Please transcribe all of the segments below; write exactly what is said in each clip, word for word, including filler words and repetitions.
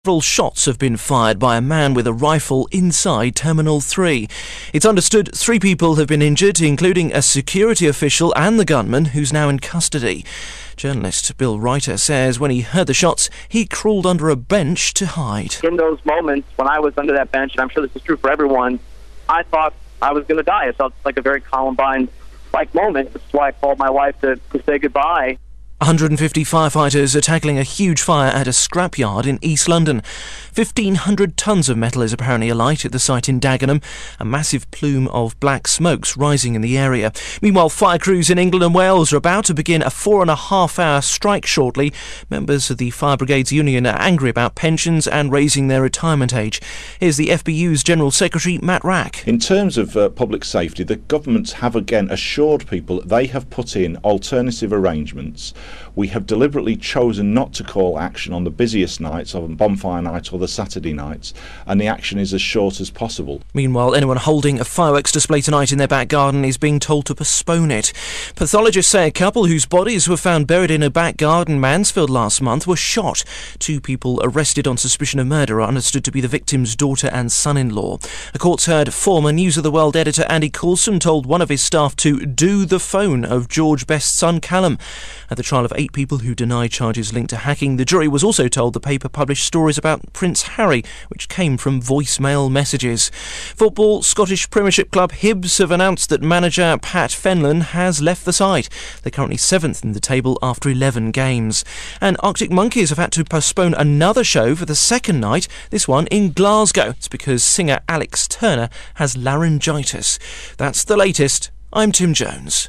Several shots have been fired by a man with a rifle inside Terminal three. It's understood three people have been injured, including a security official and the gunman, who's now in custody. Journalist Bill Reiter says when he heard the shots, he crawled under a bench to hide. In those moments, when I was under that bench, and I'm sure this is true for everyone, I thought I was going to die. It felt like a very Columbine-like moment. That's why I called my wife to, to say goodbye. one hundred fifty firefighters are tackling a huge fire at a scrapyard in East London. fifteen hundred tonnes of metal is apparently alight at the site in Dagenham, a massive plume of black smoke's rising in the area. Meanwhile, fire crews in England and Wales are about to begin a four and a half hour strike shortly. Members of the Fire Brigades Union are angry about pensions and raising their retirement age. Here's the F B U's General Secretary, Matt Rack. In terms of uh, public safety, the governments have again assured people that they have put in alternative arrangements. We have deliberately chosen not to call action on the busiest nights, on bonfire night or the Saturday nights, and the action is as short as possible. Meanwhile, anyone holding a fireworks display tonight in their back garden is being told to postpone it. Pathologists say a couple whose bodies were found buried in a back garden in Mansfield last month were shot. Two people arrested on suspicion of murder are understood to be the victim's daughter and son-in-law. A court's heard former News of the World editor Andy Coulson told one of his staff to do the phone of George Best's son Callum. At the trial of eight people who denied charges linked to hacking, the jury was also told the paper published stories about Prince Harry, which came from voicemail messages. Football, Scottish Premiership club Hibs have announced that manager Pat Fenlon has left the side. They're currently seventh in the table after eleven games. And Arctic Monkeys have had to postpone another show for the second night, this one in Glasgow. It's because singer Alex Turner has laryngitis. That's the latest. I'm Tim Jones.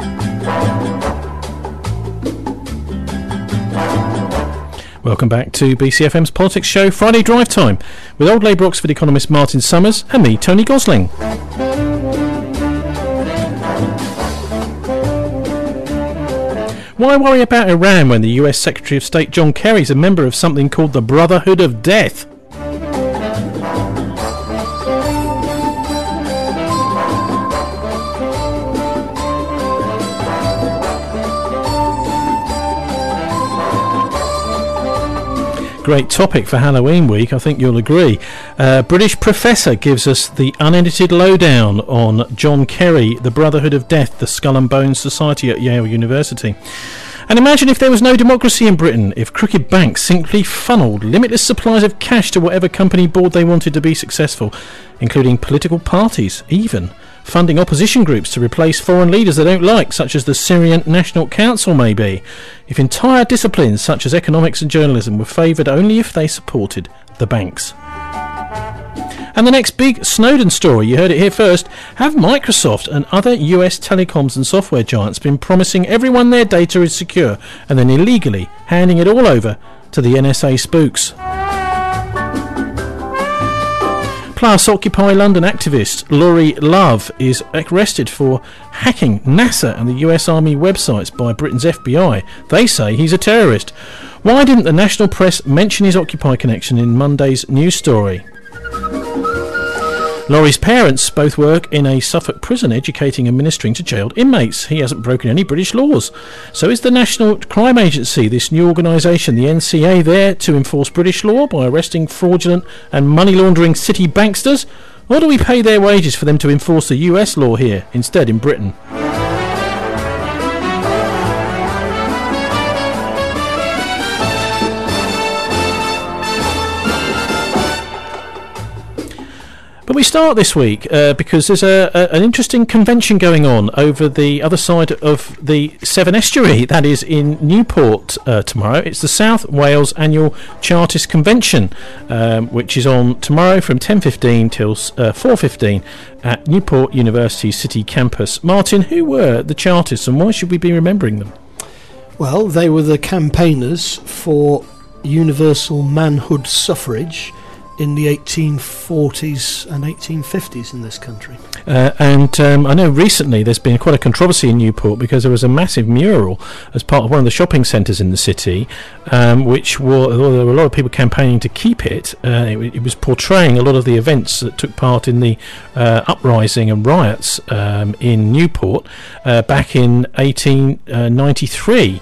Welcome back to B C F M's Politics Show Friday Drive Time with Old Labour Oxford economist Martin Summers and me, Tony Gosling. Why worry about Iran when the U S Secretary of State John Kerry is a member of something called the Brotherhood of Death? Great topic for Halloween week, I think you'll agree. Uh, British professor gives us the unedited lowdown on John Kerry, the Brotherhood of Death, the Skull and Bones Society at Yale University. And imagine if there was no democracy in Britain, if crooked banks simply funnelled limitless supplies of cash to whatever company board they wanted to be successful, including political parties, even funding opposition groups to replace foreign leaders they don't like, such as the Syrian National Council maybe. If entire disciplines such as economics and journalism were favoured only if they supported the banks. And the next big Snowden story, you heard it here first. Have Microsoft and other U S telecoms and software giants been promising everyone their data is secure and then illegally handing it all over to the N S A spooks? Plus, Occupy London activist Laurie Love is arrested for hacking NASA and the U S Army websites by Britain's F B I. They say he's a terrorist. Why didn't the national press mention his Occupy connection in Monday's news story? Laurie's parents both work in a Suffolk prison educating and ministering to jailed inmates. He hasn't broken any British laws. So is the National Crime Agency, this new organisation, the N C A, there to enforce British law by arresting fraudulent and money laundering city banksters? Or do we pay their wages for them to enforce the U S law here, instead in Britain? But we start this week uh, because there's a, a, an interesting convention going on over the other side of the Severn Estuary, that is in Newport uh, tomorrow. It's the South Wales Annual Chartist Convention, um, which is on tomorrow from ten fifteen till uh, four fifteen at Newport University City Campus. Martin, who were the Chartists and why should we be remembering them? Well, they were the campaigners for universal manhood suffrage in the eighteen forties and eighteen fifties in this country. Uh, and um, I know recently there's been quite a controversy in Newport because there was a massive mural as part of one of the shopping centres in the city, um, which were, well, there were a lot of people campaigning to keep it. Uh, it, it was portraying a lot of the events that took part in the uh, uprising and riots um, in Newport uh, back in eighteen ninety-three.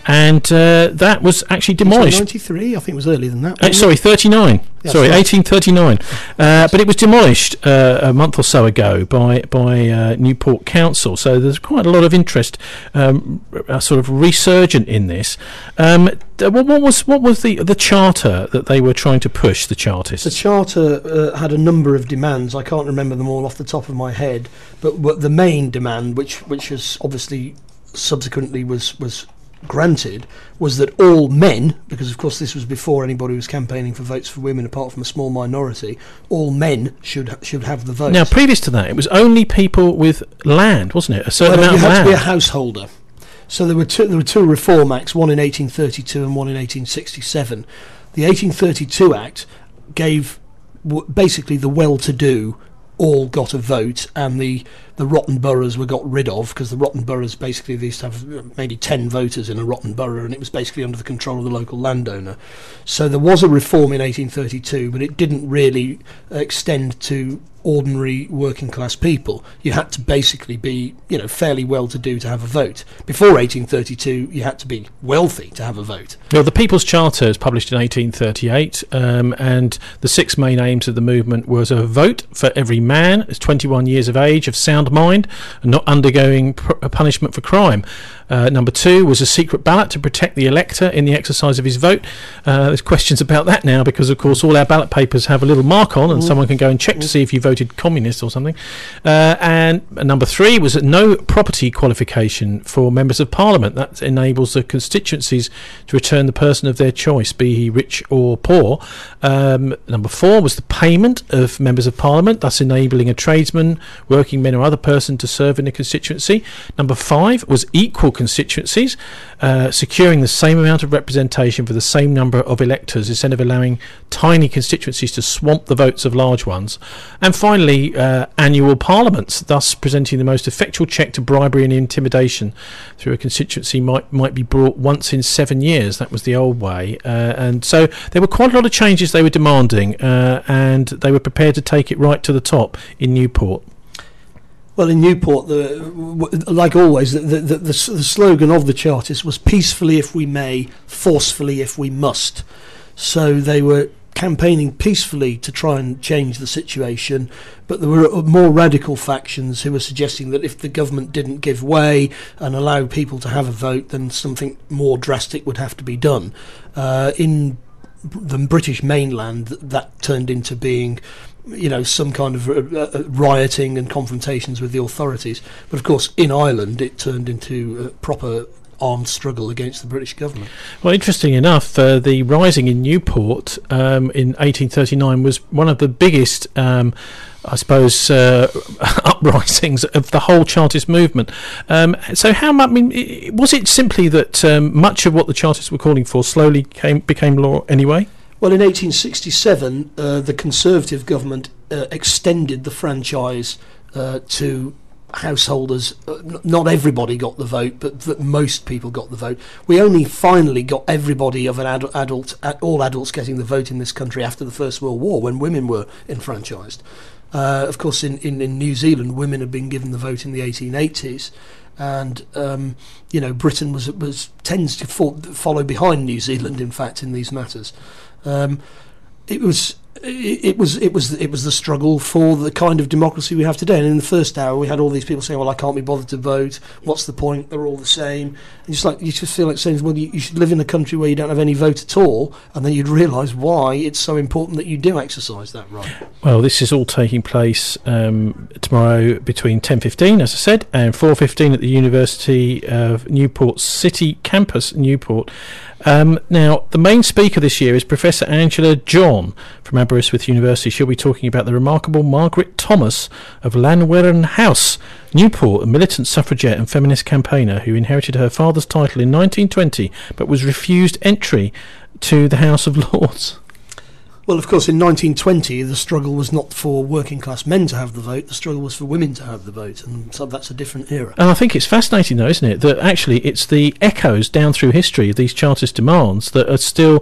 and uh, that was actually demolished. ninety-three, I think it was earlier than that. Uh, sorry, thirty-nine. That's sorry, right. eighteen thirty-nine. Uh, but it was demolished uh, a month or so ago by by uh, Newport Council. So there's quite a lot of interest, um, uh, sort of resurgent in this. Um, th- what, what was what was the the charter that they were trying to push? The Chartists. The Charter uh, had a number of demands. I can't remember them all off the top of my head, but, but the main demand, which which was obviously subsequently was was granted, was that all men, because of course this was before anybody was campaigning for votes for women apart from a small minority, all men should should have the vote. Now, previous to that, it was only people with land, wasn't it? A certain well, amount you of had land. to be a householder. So there were two, there were two Reform Acts, one in eighteen thirty-two and one in eighteen sixty-seven. The eighteen thirty-two Act gave w- basically the well-to-do all got a vote, and the, the rotten boroughs were got rid of, because the rotten boroughs basically they used to have maybe ten voters in a rotten borough, and it was basically under the control of the local landowner. So there was a reform in eighteen thirty-two, but it didn't really extend to ordinary working class people. You had to basically be, you know, fairly well to do to have a vote. Before eighteen thirty-two, you had to be wealthy to have a vote. Well, the People's Charter was published in eighteen thirty-eight, um, and the six main aims of the movement was a vote for every man is twenty-one years of age, of sound mind, and not undergoing pr- punishment for crime. Uh, number two was a secret ballot to protect the elector in the exercise of his vote. Uh, there's questions about that now, because of course all our ballot papers have a little mark on, and mm. someone can go and check to see if you voted communist or something. Uh, and number three was no property qualification for members of parliament. That enables the constituencies to return the person of their choice, be he rich or poor. Um, number four was the payment of members of parliament, thus enabling a tradesman, working men or other person to serve in the constituency. Number five was equal constituencies, uh, securing the same amount of representation for the same number of electors instead of allowing tiny constituencies to swamp the votes of large ones. And finally, uh, annual parliaments, thus presenting the most effectual check to bribery and intimidation through a constituency might might be brought once in seven years. That was the old way. Uh, and so there were quite a lot of changes they were demanding, uh, and they were prepared to take it right to the top in Newport. Well, in Newport, the, like always, the, the, the, the slogan of the Chartists was peacefully if we may, forcefully if we must. So they were campaigning peacefully to try and change the situation, but there were more radical factions who were suggesting that if the government didn't give way and allow people to have a vote, then something more drastic would have to be done. Uh, in the British mainland, that turned into being, you know, some kind of uh, rioting and confrontations with the authorities. But of course, in Ireland, it turned into a proper armed struggle against the British government. Well, interesting enough, uh, the rising in Newport um, in eighteen thirty-nine was one of the biggest, um, I suppose, uh, uprisings of the whole Chartist movement. Um, so, how much? I mean, was it simply that um, much of what the Chartists were calling for slowly came became law anyway? Well, in eighteen sixty-seven, uh, the Conservative government uh, extended the franchise uh, to householders. Uh, n- not everybody got the vote, but th- most people got the vote. We only finally got everybody of an ad- adult, ad- all adults getting the vote in this country after the First World War, when women were enfranchised. Uh, of course, in, in, in New Zealand, women had been given the vote in the eighteen eighties. And um, you know, Britain was was tends to fo- follow behind New Zealand, in fact, in these matters. Um, it was it was it was it was the struggle for the kind of democracy we have today. And in the first hour, we had all these people saying, "Well, I can't be bothered to vote. What's the point? They're all the same." And just like you just feel like saying, "Well, you, you should live in a country where you don't have any vote at all," and then you'd realise why it's so important that you do exercise that right. Well, this is all taking place um, tomorrow between ten fifteen, as I said, and four fifteen at the University of Newport City campus, Newport. Um, now, the main speaker this year is Professor Angela John from Aberystwyth University. She'll be talking about the remarkable Margaret Thomas of Llanwern House, Newport, a militant suffragette and feminist campaigner who inherited her father's title in nineteen twenty but was refused entry to the House of Lords. Well, of course, in nineteen twenty, the struggle was not for working class men to have the vote, the struggle was for women to have the vote, and so that's a different era. And I think it's fascinating, though, isn't it, that actually it's the echoes down through history of these Chartist demands that are still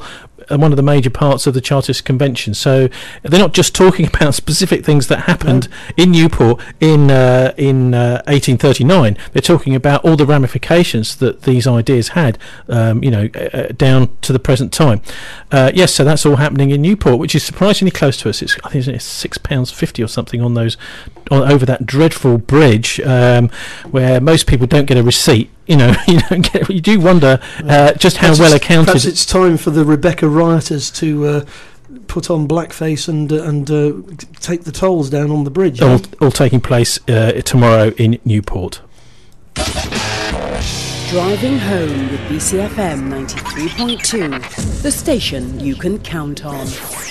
one of the major parts of the Chartist Convention. So they're not just talking about specific things that happened no. in Newport in uh, in uh, eighteen thirty-nine. They're talking about all the ramifications that these ideas had, um, you know, uh, down to the present time. Uh, yes, so that's all happening in Newport, which is surprisingly close to us. It's, I think it's six pounds fifty or something on those, on, over that dreadful bridge, um, where most people don't get a receipt. You know, you don't get. You do wonder uh, just how perhaps well accounted. Perhaps it's time for the Rebecca rioters to uh, put on blackface and uh, and uh, take the tolls down on the bridge. All, all taking place uh, tomorrow in Newport. Driving home with B C F M ninety-three point two, the station you can count on.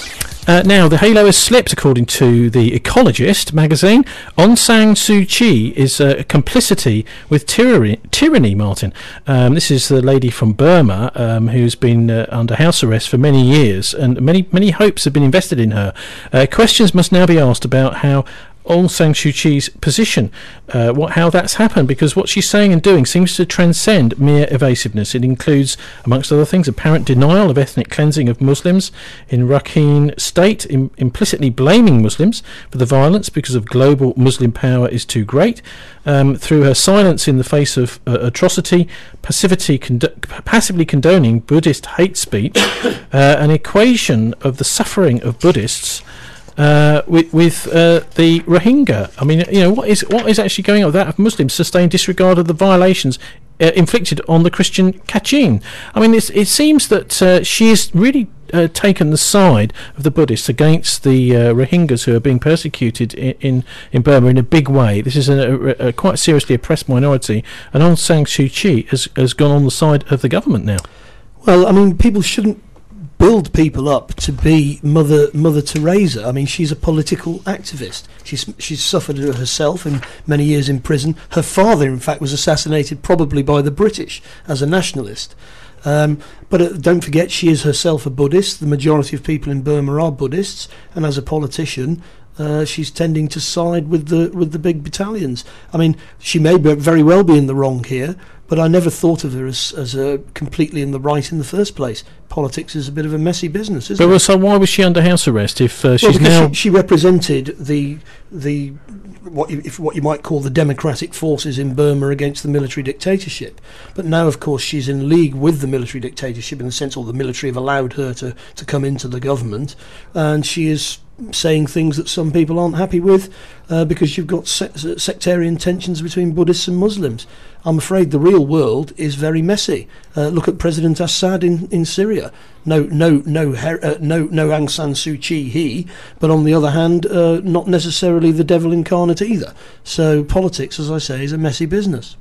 Uh, now, the halo has slipped, according to The Ecologist magazine. Aung San Suu Kyi is uh, complicity with tyranny, tyranny Martin. Um, this is the lady from Burma um, who's been uh, under house arrest for many years, and many, many hopes have been invested in her. Uh, questions must now be asked about how Aung San Suu Kyi's position, uh, what, how that's happened, because what she's saying and doing seems to transcend mere evasiveness. It includes, amongst other things, apparent denial of ethnic cleansing of Muslims in Rakhine State, im- implicitly blaming Muslims for the violence because of global Muslim power is too great, um, through her silence in the face of uh, atrocity, passivity, condo- passively condoning Buddhist hate speech, uh, an equation of the suffering of Buddhists Uh, with, with uh, the Rohingya. I mean, you know, what is what is actually going on with that of Muslims sustained disregard of the violations uh, inflicted on the Christian Kachin? I mean, it's, it seems that uh, she has really uh, taken the side of the Buddhists against the uh, Rohingyas who are being persecuted in, in, in Burma in a big way. This is a, a, a quite seriously oppressed minority, and Aung San Suu Kyi has, has gone on the side of the government now. Well, I mean, people shouldn't build people up to be Mother Mother Teresa. I mean, she's a political activist. She's she's suffered herself in many years in prison. Her father, in fact, was assassinated probably by the British as a nationalist. Um, but uh, don't forget, she is herself a Buddhist. The majority of people in Burma are Buddhists, and as a politician, uh, she's tending to side with the with the big battalions. I mean, she may be, very well be in the wrong here, but I never thought of her as, as uh, completely in the right in the first place. Politics is a bit of a messy business, isn't but it? So why was she under house arrest if uh, she's well, now... She, she represented the the what you, if what you might call the democratic forces in Burma against the military dictatorship. But now, of course, she's in league with the military dictatorship in the sense all the military have allowed her to, to come into the government, and she is saying things that some people aren't happy with uh, because you've got se- sectarian tensions between Buddhists and Muslims. I'm afraid the real world is very messy. Uh, look at President Assad in, in Syria. No, no, no, her- uh, no, no Aung San Suu Kyi, he. But on the other hand, uh, not necessarily the devil incarnate either. So politics, as I say, is a messy business.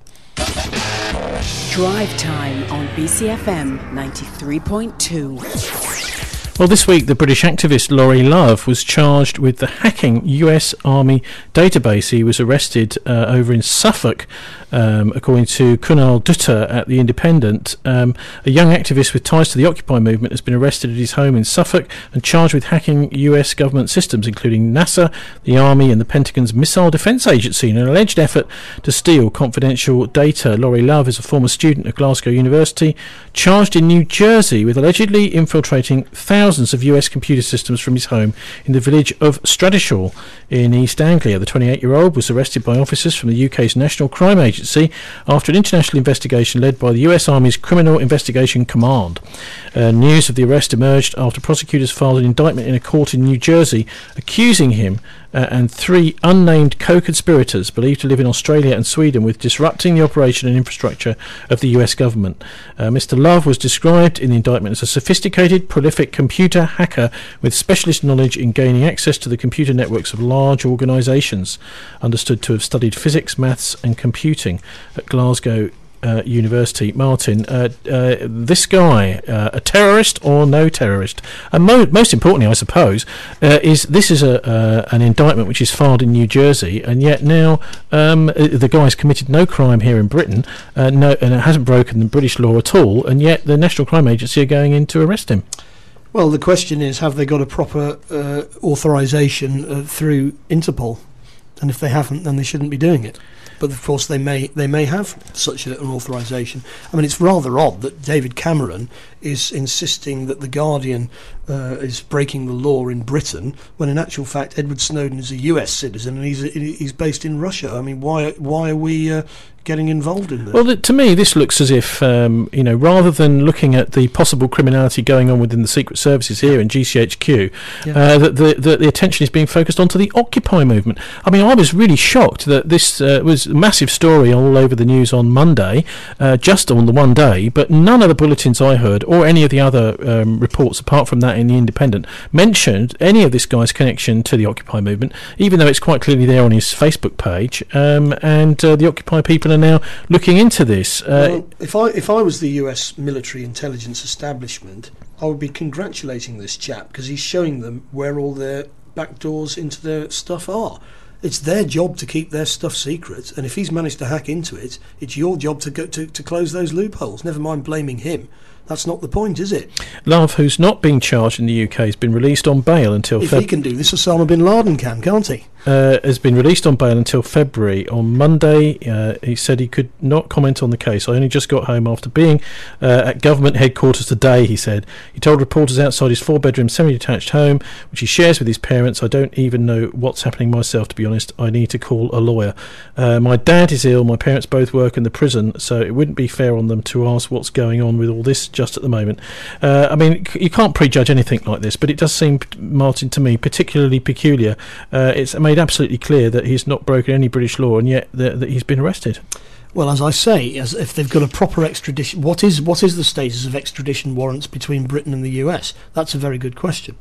Drive Time on B C F M ninety-three point two. Well, this week the British activist Laurie Love was charged with the hacking U S Army database. He was arrested uh, over in Suffolk, um, according to Kunal Dutta at The Independent. Um, a young activist with ties to the Occupy movement has been arrested at his home in Suffolk and charged with hacking U S government systems, including NASA, the Army and the Pentagon's Missile Defence Agency, in an alleged effort to steal confidential data. Laurie Love is a former student at Glasgow University, charged in New Jersey with allegedly infiltrating thousands Thousands of U S computer systems from his home in the village of Stradishall in East Anglia. The twenty-eight-year-old was arrested by officers from the U K's National Crime Agency after an international investigation led by the U S Army's Criminal Investigation Command. Uh, news of the arrest emerged after prosecutors filed an indictment in a court in New Jersey accusing him uh, and three unnamed co-conspirators believed to live in Australia and Sweden with disrupting the operation and infrastructure of the U S government. Uh, Mister Love was described in the indictment as a sophisticated, prolific computer hacker with specialist knowledge in gaining access to the computer networks of large organisations, understood to have studied physics, maths and computing at Glasgow Uh, University. Martin, uh, uh, this guy, uh, a terrorist or no terrorist? And mo- most importantly, I suppose, uh, is this is a uh, an indictment which is filed in New Jersey, and yet now um, the guy's committed no crime here in Britain, uh, no, and it hasn't broken the British law at all, and yet the National Crime Agency are going in to arrest him. Well, the question is, have they got a proper uh, authorisation uh, through Interpol? And if they haven't, then they shouldn't be doing it. But of course, they may they may have such a, an authorisation. I mean, it's rather odd that David Cameron is insisting that The Guardian uh, is breaking the law in Britain, when in actual fact Edward Snowden is a U S citizen and he's he's based in Russia. I mean, why why are we uh, getting involved in this? Well, to me, this looks as if, um, you know, rather than looking at the possible criminality going on within the secret services here in G C H Q, yeah. uh, that the, the, the attention is being focused onto the Occupy movement. I mean, I was really shocked that this uh, was a massive story all over the news on Monday, uh, just on the one day, but none of the bulletins I heard, or any of the other um, reports apart from that in The Independent, mentioned any of this guy's connection to the Occupy movement, even though it's quite clearly there on his Facebook page, um, and uh, the Occupy people are now looking into this. Uh, well, if I if I was the U S military intelligence establishment, I would be congratulating this chap, because he's showing them where all their back doors into their stuff are. It's their job to keep their stuff secret, and if he's managed to hack into it, it's your job to go to, to close those loopholes. Never mind blaming him. That's not the point, is it? Love, who's not being charged in the U K, has been released on bail until... If Feb- he can do this, Osama bin Laden can, can't he? Uh, has been released on bail until February. On Monday, uh, he said he could not comment on the case. I only just got home after being uh, at government headquarters today, he said. He told reporters outside his four-bedroom semi-detached home, which he shares with his parents, I don't even know what's happening myself, to be honest. I need to call a lawyer. Uh, my dad is ill. My parents both work in the prison, so it wouldn't be fair on them to ask what's going on with all this just at the moment. Uh, I mean, you can't prejudge anything like this, but it does seem, Martin, to me, particularly peculiar. Uh, it's made absolutely clear that he's not broken any British law, and yet the, that he's been arrested. Well, as I say, as if they've got a proper extradition, what is what is the status of extradition warrants between Britain and the U S? That's a very good question.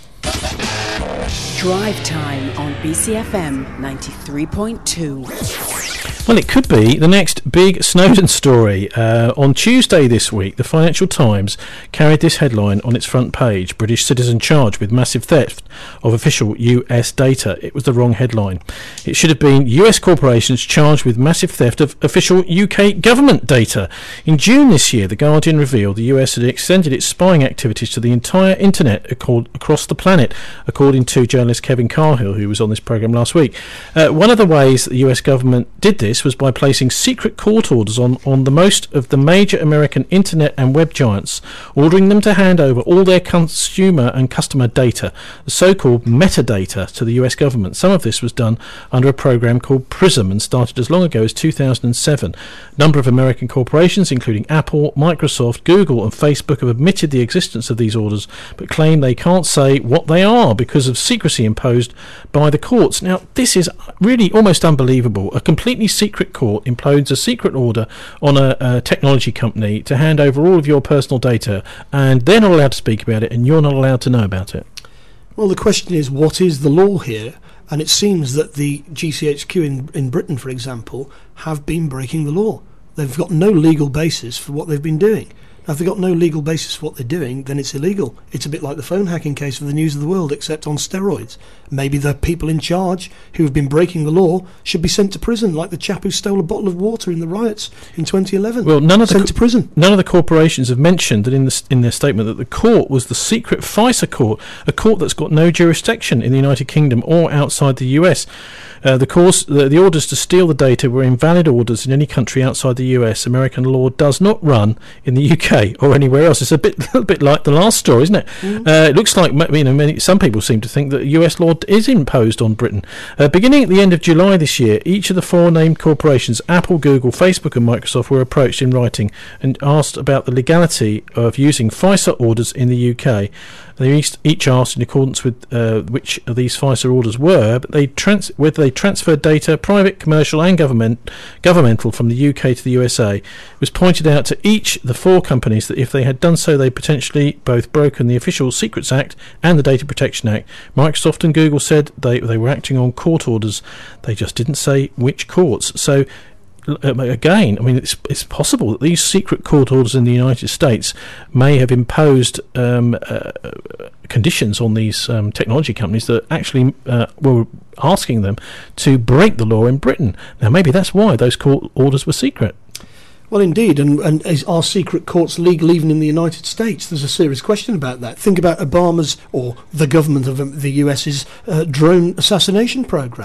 Drive Time on B C F M ninety-three point two. Well, it could be the next big Snowden story. Uh, on Tuesday this week, the Financial Times carried this headline on its front page: British citizen charged with massive theft of official U S data. It was the wrong headline. It should have been U S corporations charged with massive theft of official U K government data. In June this year, The Guardian revealed the U S had extended its spying activities to the entire internet across the planet, according to journalist Kevin Carhill, who was on this programme last week. Uh, one of the ways that the U S government did this was by placing secret court orders on, on the most of the major American internet and web giants, ordering them to hand over all their consumer and customer data, the so-called metadata, to the U S government. Some of this was done under a program called PRISM and started as long ago as two thousand seven. A number of American corporations, including Apple, Microsoft, Google and Facebook, have admitted the existence of these orders, but claim they can't say what they are because of secrecy imposed by the courts. Now, this is really almost unbelievable. A completely secret court imposes a secret order on a, a technology company to hand over all of your personal data, and they're not allowed to speak about it, and you're not allowed to know about it. Well, the question is, what is the law here? And it seems that the G C H Q in, in Britain, for example, have been breaking the law. They've got no legal basis for what they've been doing. Now, if they've got no legal basis for what they're doing, then it's illegal. It's a bit like the phone hacking case for the News of the World, except on steroids. Maybe the people in charge who have been breaking the law should be sent to prison, like the chap who stole a bottle of water in the riots in twenty eleven. Well, none of the sent co- to prison. None of the corporations have mentioned that in the, in their statement that the court was the secret FISA court, a court that's got no jurisdiction in the United Kingdom or outside the U S. Uh, the, course, the, the orders to steal the data were invalid orders in any country outside the U S. American law does not run in the U K or anywhere else. It's a bit, little bit like the last story, isn't it? Mm. Uh, it looks like, you know, many, some people seem to think that U S law is imposed on Britain. Uh, beginning at the end of July this year, each of the four named corporations, Apple, Google, Facebook and Microsoft, were approached in writing and asked about the legality of using FISA orders in the U K. They each asked in accordance with uh, which of these FISA orders were, but they trans- whether they transferred data, private, commercial and government governmental, from the U K to the U S A. It was pointed out to each the four companies that if they had done so, they potentially both broken the Official Secrets Act and the Data Protection Act. Microsoft and Google said they, they were acting on court orders. They just didn't say which courts. So again, I mean, it's it's possible that these secret court orders in the United States may have imposed um, uh, conditions on these um, technology companies that actually uh, were asking them to break the law in Britain. Now, maybe that's why those court orders were secret. Well, indeed, and, and is, are secret courts legal even in the United States? There's a serious question about that. Think about Obama's, or the government of the U S's uh, drone assassination program.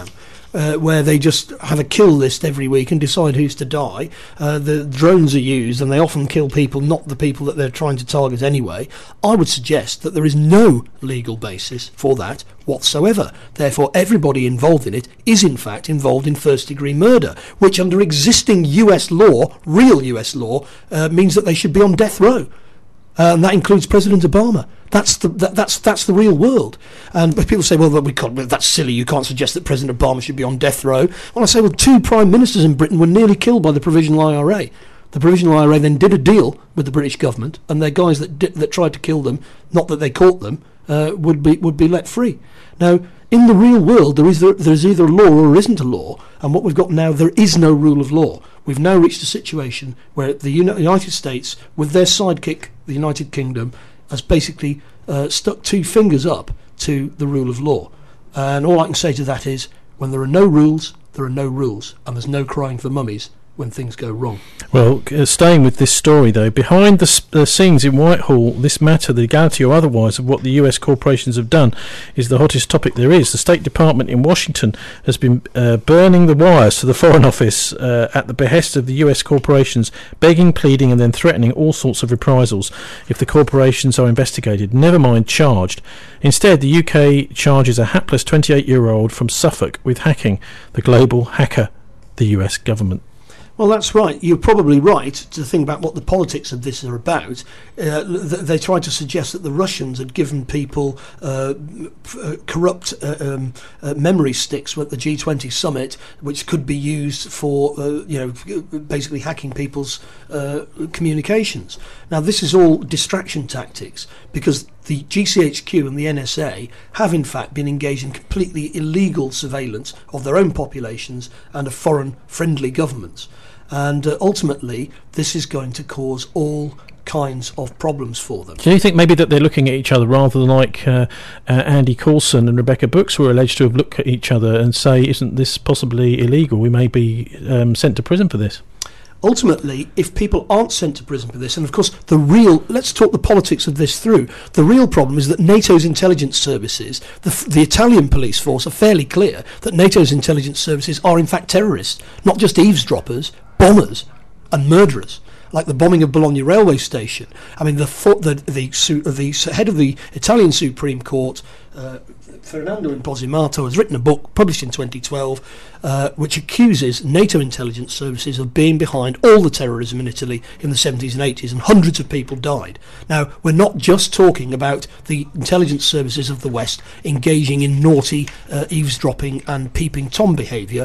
uh, where they just have a kill list every week and decide who's to die. Uh, the drones are used, and they often kill people, not the people that they're trying to target anyway. I would suggest that there is no legal basis for that whatsoever. Therefore, everybody involved in it is in fact involved in first-degree murder, which under existing U S law, real U S law, uh, means that they should be on death row. Uh, and that includes President Obama. That's the that, that's that's the real world. And people say, well, we can't, well, that's silly. You can't suggest that President Obama should be on death row. Well, I say, well, two prime ministers in Britain were nearly killed by the Provisional I R A. The Provisional I R A then did a deal with the British government, and their guys that di- that tried to kill them, not that they caught them, uh, would be would be let free. Now, in the real world, there is there, there is either a law or there isn't a law, and what we've got now, there is no rule of law. We've now reached a situation where the Uni- United States, with their sidekick, the United Kingdom, has basically uh, stuck two fingers up to the rule of law. And all I can say to that is, when there are no rules, there are no rules, and there's no crying for mummies when things go wrong. Well, uh, staying with this story, though, behind the sp- uh, scenes in Whitehall, this matter, the legality or otherwise, of what the U S corporations have done is the hottest topic there is. The State Department in Washington has been uh, burning the wires to the Foreign Office uh, at the behest of the U S corporations, begging, pleading and then threatening all sorts of reprisals if the corporations are investigated, never mind charged. Instead, the U K charges a hapless twenty-eight-year-old from Suffolk with hacking the global hacker, the U S government. Well, that's right. You're probably right to think about what the politics of this are about. Uh, th- they tried to suggest that the Russians had given people uh, f- uh, corrupt uh, um, uh, memory sticks at the G twenty summit, which could be used for, uh, you know, basically hacking people's uh, communications. Now, this is all distraction tactics, because the G C H Q and the N S A have in fact been engaged in completely illegal surveillance of their own populations and of foreign friendly governments. And uh, ultimately, this is going to cause all kinds of problems for them. Do you think maybe that they're looking at each other rather than like uh, uh, Andy Coulson and Rebecca Brooks were alleged to have looked at each other and say, isn't this possibly illegal? We may be um, sent to prison for this. Ultimately, if people aren't sent to prison for this, and of course the real, let's talk the politics of this through, the real problem is that NATO's intelligence services, the, the Italian police force, are fairly clear that NATO's intelligence services are in fact terrorists, not just eavesdroppers, bombers and murderers, like the bombing of Bologna railway station. I mean, the the the, the, the head of the Italian Supreme Court, uh, Fernando Imposimato, has written a book published in twenty twelve uh, which accuses NATO intelligence services of being behind all the terrorism in Italy in the seventies and eighties, and hundreds of people died. Now, we're not just talking about the intelligence services of the West engaging in naughty uh, eavesdropping and peeping Tom behaviour.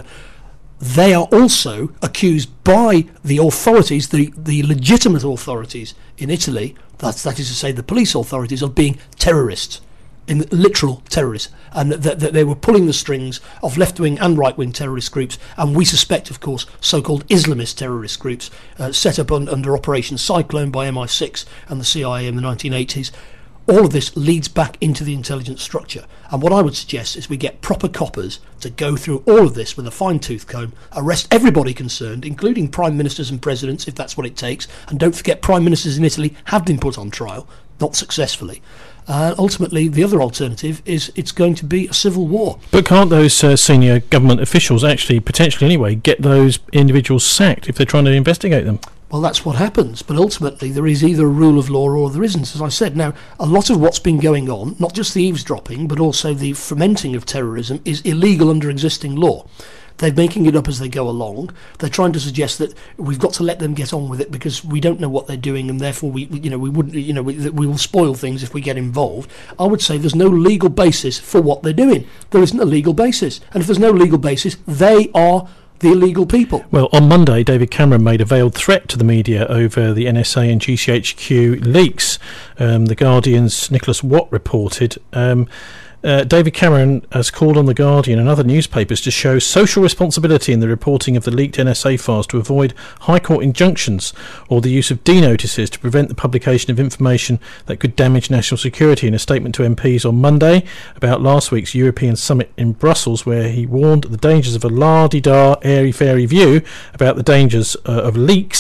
They are also accused by the authorities, the, the legitimate authorities in Italy, that's, that is to say the police authorities, of being terrorists, in literal terrorists, and that, that they were pulling the strings of left-wing and right-wing terrorist groups, and we suspect, of course, so-called Islamist terrorist groups uh, set up on, under Operation Cyclone by M I six and the C I A in the nineteen eighties. All of this leads back into the intelligence structure. And what I would suggest is we get proper coppers to go through all of this with a fine-tooth comb, arrest everybody concerned, including prime ministers and presidents, if that's what it takes. And don't forget, prime ministers in Italy have been put on trial, not successfully. Uh, ultimately, the other alternative is it's going to be a civil war. But can't those uh, senior government officials actually, potentially anyway, get those individuals sacked if they're trying to investigate them? Well, that's what happens, but ultimately there is either a rule of law or there isn't, as I said. Now, a lot of what's been going on, not just the eavesdropping, but also the fomenting of terrorism, is illegal under existing law. They're making it up as they go along. They're trying to suggest that we've got to let them get on with it because we don't know what they're doing, and therefore we, you know, we wouldn't, you know, we, we will spoil things if we get involved. I would say there's no legal basis for what they're doing. There isn't a legal basis, and if there's no legal basis, they are the illegal people. Well, on Monday, David Cameron made a veiled threat to the media over the N S A and G C H Q leaks. Um, the Guardian's Nicholas Watt reported. Um, Uh, David Cameron has called on The Guardian and other newspapers to show social responsibility in the reporting of the leaked N S A files to avoid High Court injunctions or the use of D-notices to prevent the publication of information that could damage national security. In a statement to M Ps on Monday about last week's European summit in Brussels, where he warned of the dangers of a la-di-da, airy-fairy view about the dangers uh, of leaks,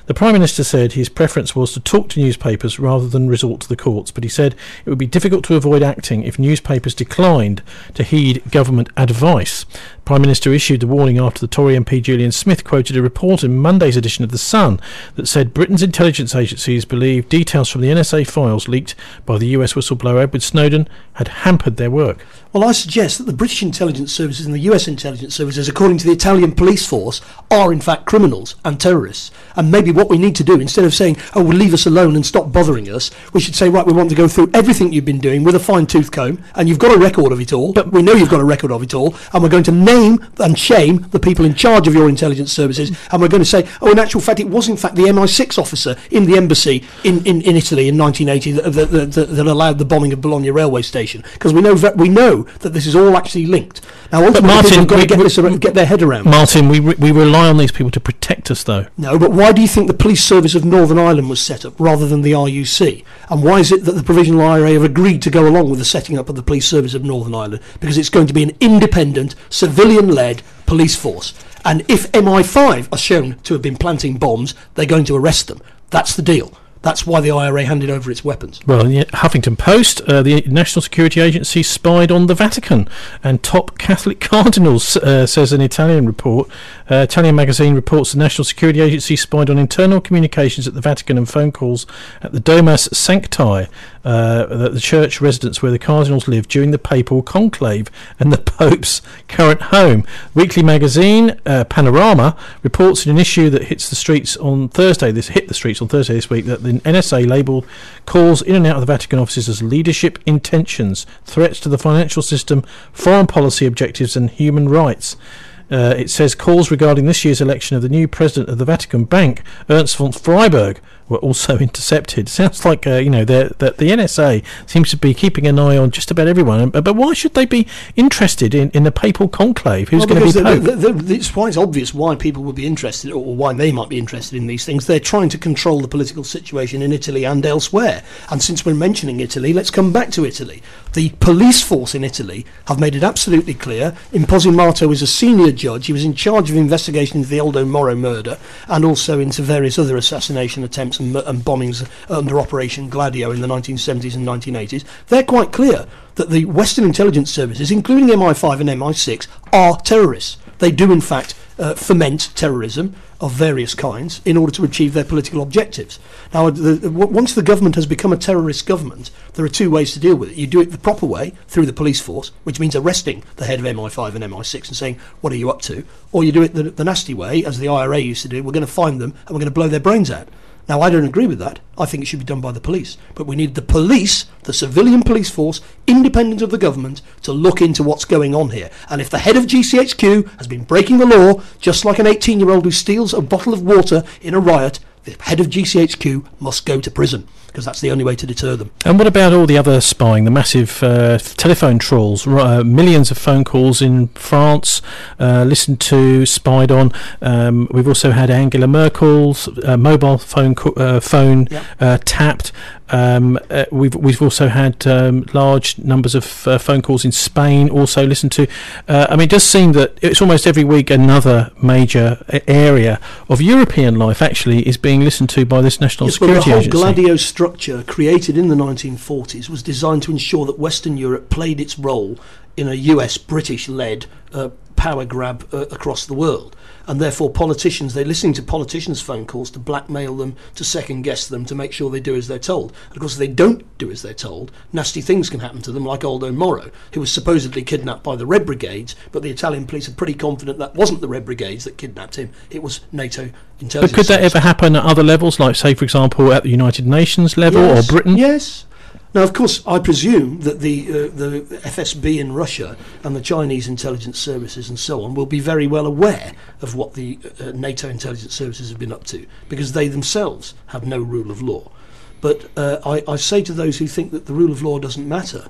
The Prime Minister said his preference was to talk to newspapers rather than resort to the courts, but he said it would be difficult to avoid acting if newspapers declined to heed government advice. The Prime Minister issued the warning after the Tory M P Julian Smith quoted a report in Monday's edition of The Sun that said Britain's intelligence agencies believe details from the N S A files leaked by the U S whistleblower Edward Snowden had hampered their work. Well, I suggest that the British intelligence services and the U S intelligence services, according to the Italian police force, are in fact criminals and terrorists. And maybe what we need to do, instead of saying, oh, well, leave us alone and stop bothering us, we should say, right, we want to go through everything you've been doing with a fine-tooth comb, and you've got a record of it all, but we know you've got a record of it all, and we're going to name and shame the people in charge of your intelligence services, and we're going to say, oh, in actual fact, it was in fact the M I six officer in the embassy in, in, in Italy in nineteen eighty that, that, that, that allowed the bombing of Bologna railway station, because we know that we know that this is all actually linked. Now, ultimately, Martin, people have got we, to get, we, this around, get their head around. Martin, we re- we rely on these people to protect us, though. No, but why do you think the Police Service of Northern Ireland was set up rather than the R U C? And why is it that the Provisional I R A have agreed to go along with the setting up of the Police Service of Northern Ireland? Because it's going to be an independent, civilian-led police force. And if M I five are shown to have been planting bombs, they're going to arrest them. That's the deal. That's why the I R A handed over its weapons. Well, yeah, Huffington Post, uh, the National Security Agency spied on the Vatican and top Catholic cardinals, uh, says an Italian report. Uh, Italian magazine reports the National Security Agency spied on internal communications at the Vatican and phone calls at the Domus Sancti, uh, the, the church residence where the cardinals live during the papal conclave and the Pope's current home. Weekly magazine uh, Panorama reports in an issue that hits the streets on Thursday. This hit the streets on Thursday this week that the N S A labelled calls in and out of the Vatican offices as leadership intentions, threats to the financial system, foreign policy objectives and human rights. Uh, it says calls regarding this year's election of the new president of the Vatican Bank, Ernst von Freiberg, were also intercepted. Sounds like uh, you know that the N S A seems to be keeping an eye on just about everyone. But, but why should they be interested in, in the papal conclave? Who's well, going to be the, pope? The, the, the, it's quite obvious why people would be interested, or why they might be interested in these things. They're trying to control the political situation in Italy and elsewhere. And since we're mentioning Italy, let's come back to Italy. The police force in Italy have made it absolutely clear. Imposimato is a senior judge. He was in charge of investigation into the Aldo Moro murder and also into various other assassination attempts and, and bombings under Operation Gladio in the nineteen seventies and nineteen eighties. They're quite clear that the Western intelligence services, including M I five and M I six, are terrorists. They do, in fact, uh, foment terrorism of various kinds in order to achieve their political objectives. Now, the, the, once the government has become a terrorist government, there are two ways to deal with it. You do it the proper way, through the police force, which means arresting the head of M I five and M I six and saying, what are you up to? Or you do it the, the nasty way, as the I R A used to do, we're going to find them and we're going to blow their brains out. Now, I don't agree with that. I think it should be done by the police. But we need the police, the civilian police force, independent of the government, to look into what's going on here. And if the head of G C H Q has been breaking the law, just like an eighteen-year-old who steals a bottle of water in a riot, the head of G C H Q must go to prison, because that's the only way to deter them. And what about all the other spying, the massive uh, telephone trawls, uh, millions of phone calls in France, uh, listened to, spied on. Um, we've also had Angela Merkel's uh, mobile phone co- uh, phone yep. uh, tapped. Um, uh, we've we've also had um, large numbers of uh, phone calls in Spain also listened to. Uh, I mean, it does seem that it's almost every week another major area of European life actually is being listened to by this National yes, Security well, the whole Agency. Gladio structure created in the nineteen forties was designed to ensure that Western Europe played its role in a U S British-led uh, power grab uh, across the world. And therefore politicians, they're listening to politicians' phone calls to blackmail them, to second-guess them, to make sure they do as they're told. And of course, if they don't do as they're told, nasty things can happen to them, like Aldo Moro, who was supposedly kidnapped by the Red Brigades, but the Italian police are pretty confident that wasn't the Red Brigades that kidnapped him, it was NATO intelligence. But could that service. ever happen at other levels, like, say, for example, at the United Nations level Yes, or Britain? Yes. Now, of course, I presume that the uh, the F S B in Russia and the Chinese intelligence services and so on will be very well aware of what the uh, NATO intelligence services have been up to, because they themselves have no rule of law. But uh, I, I say to those who think that the rule of law doesn't matter,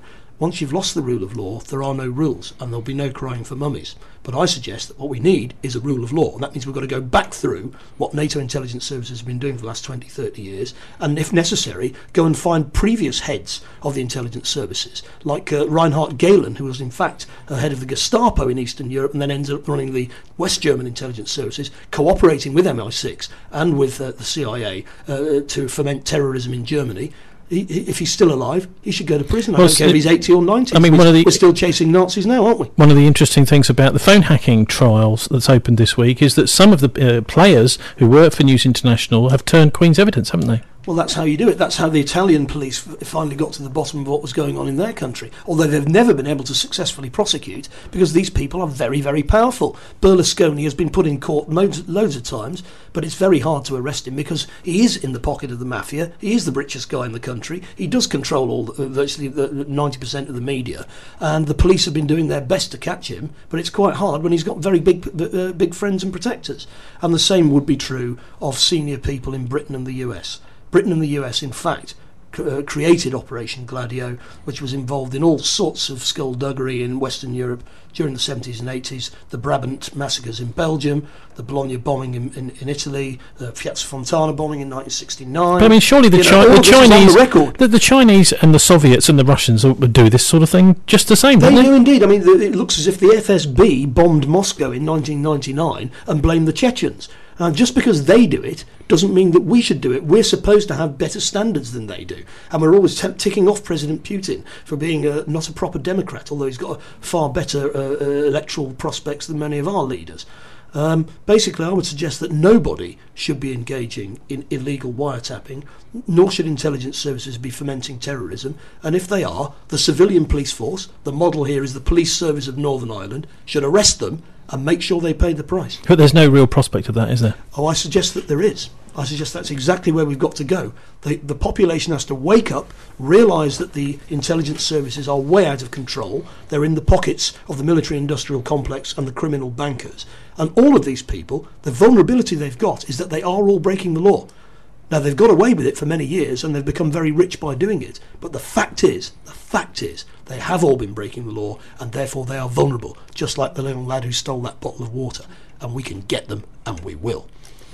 Once you've lost the rule of law, there are no rules, and there'll be no crying for mummies. But I suggest that what we need is a rule of law, and that means we've got to go back through what NATO intelligence services have been doing for the last twenty, thirty years, and if necessary, go and find previous heads of the intelligence services, like uh, Reinhard Gehlen, who was in fact uh, head of the Gestapo in Eastern Europe and then ended up running the West German intelligence services, cooperating with M I six and with uh, the C I A uh, to foment terrorism in Germany. He, he, if he's still alive, he should go to prison. I well, don't care if he's eighty or ninety. I mean, we're, one of the, we're still chasing Nazis now, aren't we? One of the interesting things about the phone hacking trials that's opened this week is that some of the uh, players who work for News International have turned Queen's evidence, haven't they? Well, that's how you do it. That's how the Italian police f- finally got to the bottom of what was going on in their country, although they've never been able to successfully prosecute because these people are very, very powerful. Berlusconi has been put in court loads, loads of times, but it's very hard to arrest him because he is in the pocket of the mafia. He is the richest guy in the country. He does control all the, virtually the ninety percent of the media, and the police have been doing their best to catch him, but it's quite hard when he's got very big, uh, big friends and protectors. And the same would be true of senior people in Britain and the U S. Britain and the U S, in fact, c- uh, created Operation Gladio, which was involved in all sorts of skullduggery in Western Europe during the seventies and eighties, the Brabant massacres in Belgium, the Bologna bombing in, in, in Italy, the Piazza Fontana bombing in nineteen sixty-nine. But I mean, surely the, you Chi- know, the Chinese, the, the, the Chinese and the Soviets and the Russians would do this sort of thing just the same, they don't they? do indeed. I mean, the, it looks as if the F S B bombed Moscow in nineteen ninety-nine and blamed the Chechens. Now, just because they do it doesn't mean that we should do it. We're supposed to have better standards than they do. And we're always t- ticking off President Putin for being a, not a proper Democrat, although he's got a far better uh, uh, electoral prospects than many of our leaders. Um, basically, I would suggest that nobody should be engaging in illegal wiretapping, nor should intelligence services be fomenting terrorism. And if they are, the civilian police force, the model here is the police service of Northern Ireland, should arrest them and make sure they pay the price. But there's no real prospect of that, is there? Oh, I suggest that there is. I suggest that's exactly where we've got to go. The, the population has to wake up, realise that the intelligence services are way out of control. They're in the pockets of the military-industrial complex and the criminal bankers. And all of these people, the vulnerability they've got is that they are all breaking the law. Now, they've got away with it for many years and they've become very rich by doing it. But the fact is, the fact is, they have all been breaking the law and therefore they are vulnerable, just like the little lad who stole that bottle of water. And we can get them, and we will.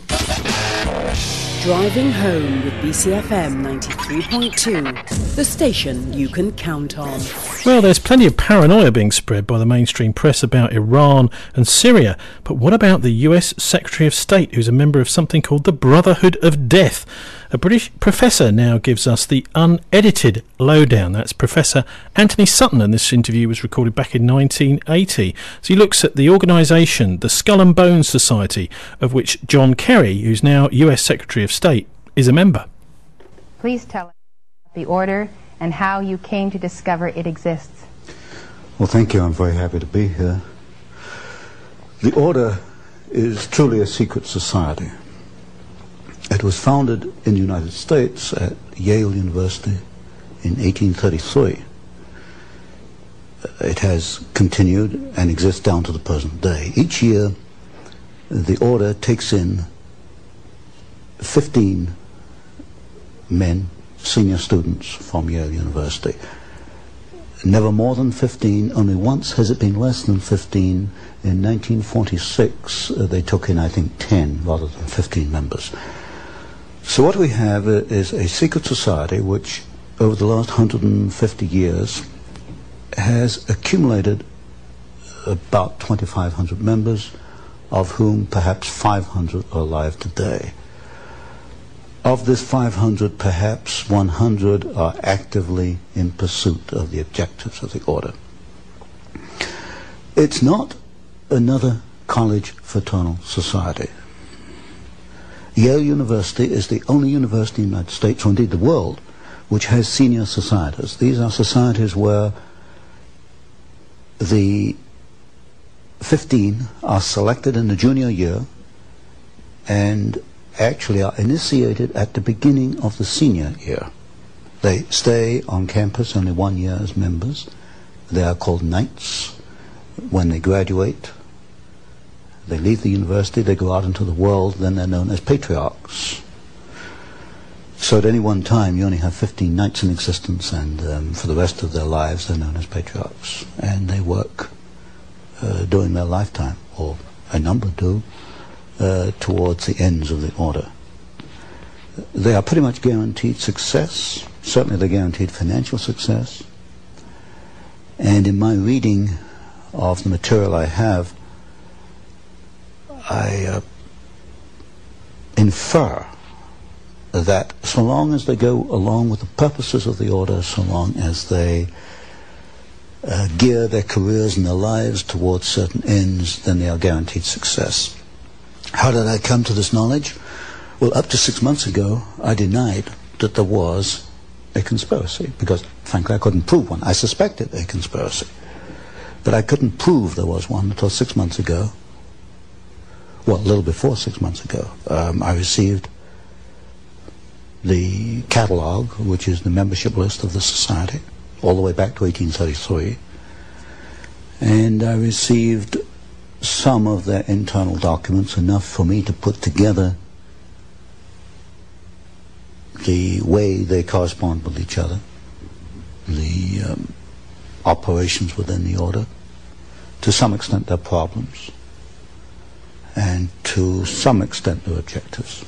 Driving home with B C F M ninety-three point two, the station you can count on. Well, there's plenty of paranoia being spread by the mainstream press about Iran and Syria, but what about the U S Secretary of State, who's a member of something called the Brotherhood of Death? A British professor now gives us the unedited lowdown. That's Professor Anthony Sutton, and this interview was recorded back in nineteen eighty. So he looks at the organisation, the Skull and Bones Society, of which John Kerry, who's now U S Secretary of State, is a member. Please tell us about the order and how you came to discover it exists. Well, thank you. I'm very happy to be here. The order is truly a secret society. It was founded in the United States at Yale University in eighteen thirty-three. It has continued and exists down to the present day. Each year, the order takes in fifteen men, senior students from Yale University. Never more than fifteen. Only once has it been less than fifteen. In nineteen forty-six, uh, they took in, I think, ten rather than fifteen members. So what we have uh, is a secret society which, over the last one hundred fifty years, has accumulated about twenty-five hundred members, of whom perhaps five hundred are alive today. Of this five hundred, perhaps one hundred are actively in pursuit of the objectives of the order. It's not another college fraternal society. Yale University is the only university in the United States, or indeed the world, which has senior societies. These are societies where the fifteen are selected in the junior year and actually are initiated at the beginning of the senior year. They stay on campus only one year as members. They are called knights. When they graduate, they leave the university, they go out into the world, then they're known as patriarchs. So at any one time, you only have fifteen knights in existence, and um, for the rest of their lives, they're known as patriarchs. And they work uh, during their lifetime, or a number do, uh, towards the ends of the order. They are pretty much guaranteed success. Certainly they're guaranteed financial success. And in my reading of the material I have, I uh, infer that so long as they go along with the purposes of the order, so long as they uh, gear their careers and their lives towards certain ends, then they are guaranteed success. How did I come to this knowledge? Well, up to six months ago, I denied that there was a conspiracy, because, frankly, I couldn't prove one. I suspected a conspiracy, but I couldn't prove there was one until six months ago. Well, a little before six months ago, um, I received the catalogue, which is the membership list of the society, all the way back to eighteen thirty-three, and I received some of their internal documents, enough for me to put together the way they correspond with each other, the um, operations within the order, to some extent their problems, and to some extent their objectives.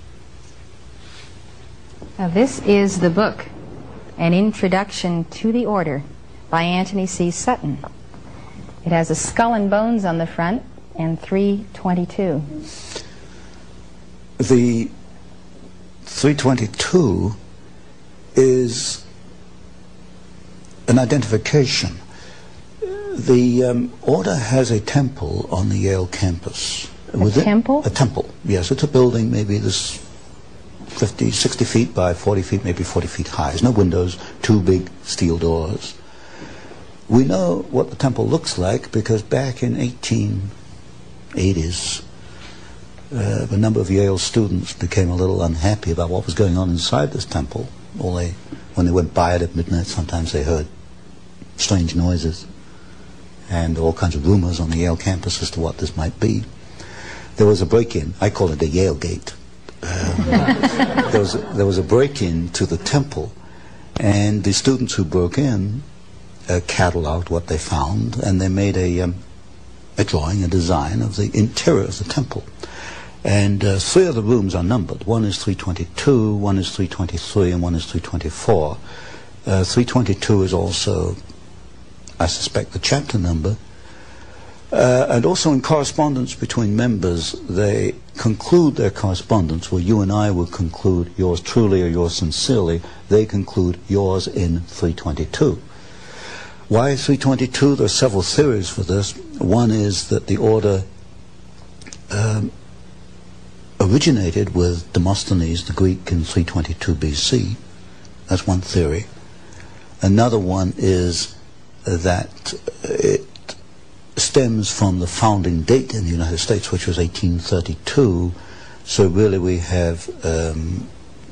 Now, this is the book, An Introduction to the Order, by Anthony C. Sutton. It has a skull and bones on the front and three twenty-two. The three twenty-two is an identification. The um, order has a temple on the Yale campus. A Within, temple? A temple, yes. It's a building maybe this fifty, sixty feet by forty feet, maybe forty feet high. There's no windows, two big steel doors. We know what the temple looks like because back in eighteen eighties, uh, a number of Yale students became a little unhappy about what was going on inside this temple. Well, they, when they went by it at midnight, sometimes they heard strange noises and all kinds of rumors on the Yale campus as to what this might be. There was a break-in. I call it the Yale Gate. Um, there was a, there was a break-in to the temple, and the students who broke in uh, cataloged what they found, and they made a um, a drawing, a design of the interior of the temple. And uh, three of the rooms are numbered. One is three twenty-two, one is three twenty-three, and one is three twenty-four. Uh, three twenty-two is also, I suspect, the chapter number. Uh, and also in correspondence between members, they conclude their correspondence where you and I would conclude yours truly or yours sincerely. They conclude yours in three twenty-two. Why three twenty-two? There are several theories for this. One is that the order um, originated with Demosthenes, the Greek, in three twenty-two B C. That's one theory. Another one is that it stems from the founding date in the United States, which was eighteen thirty-two. So really we have um,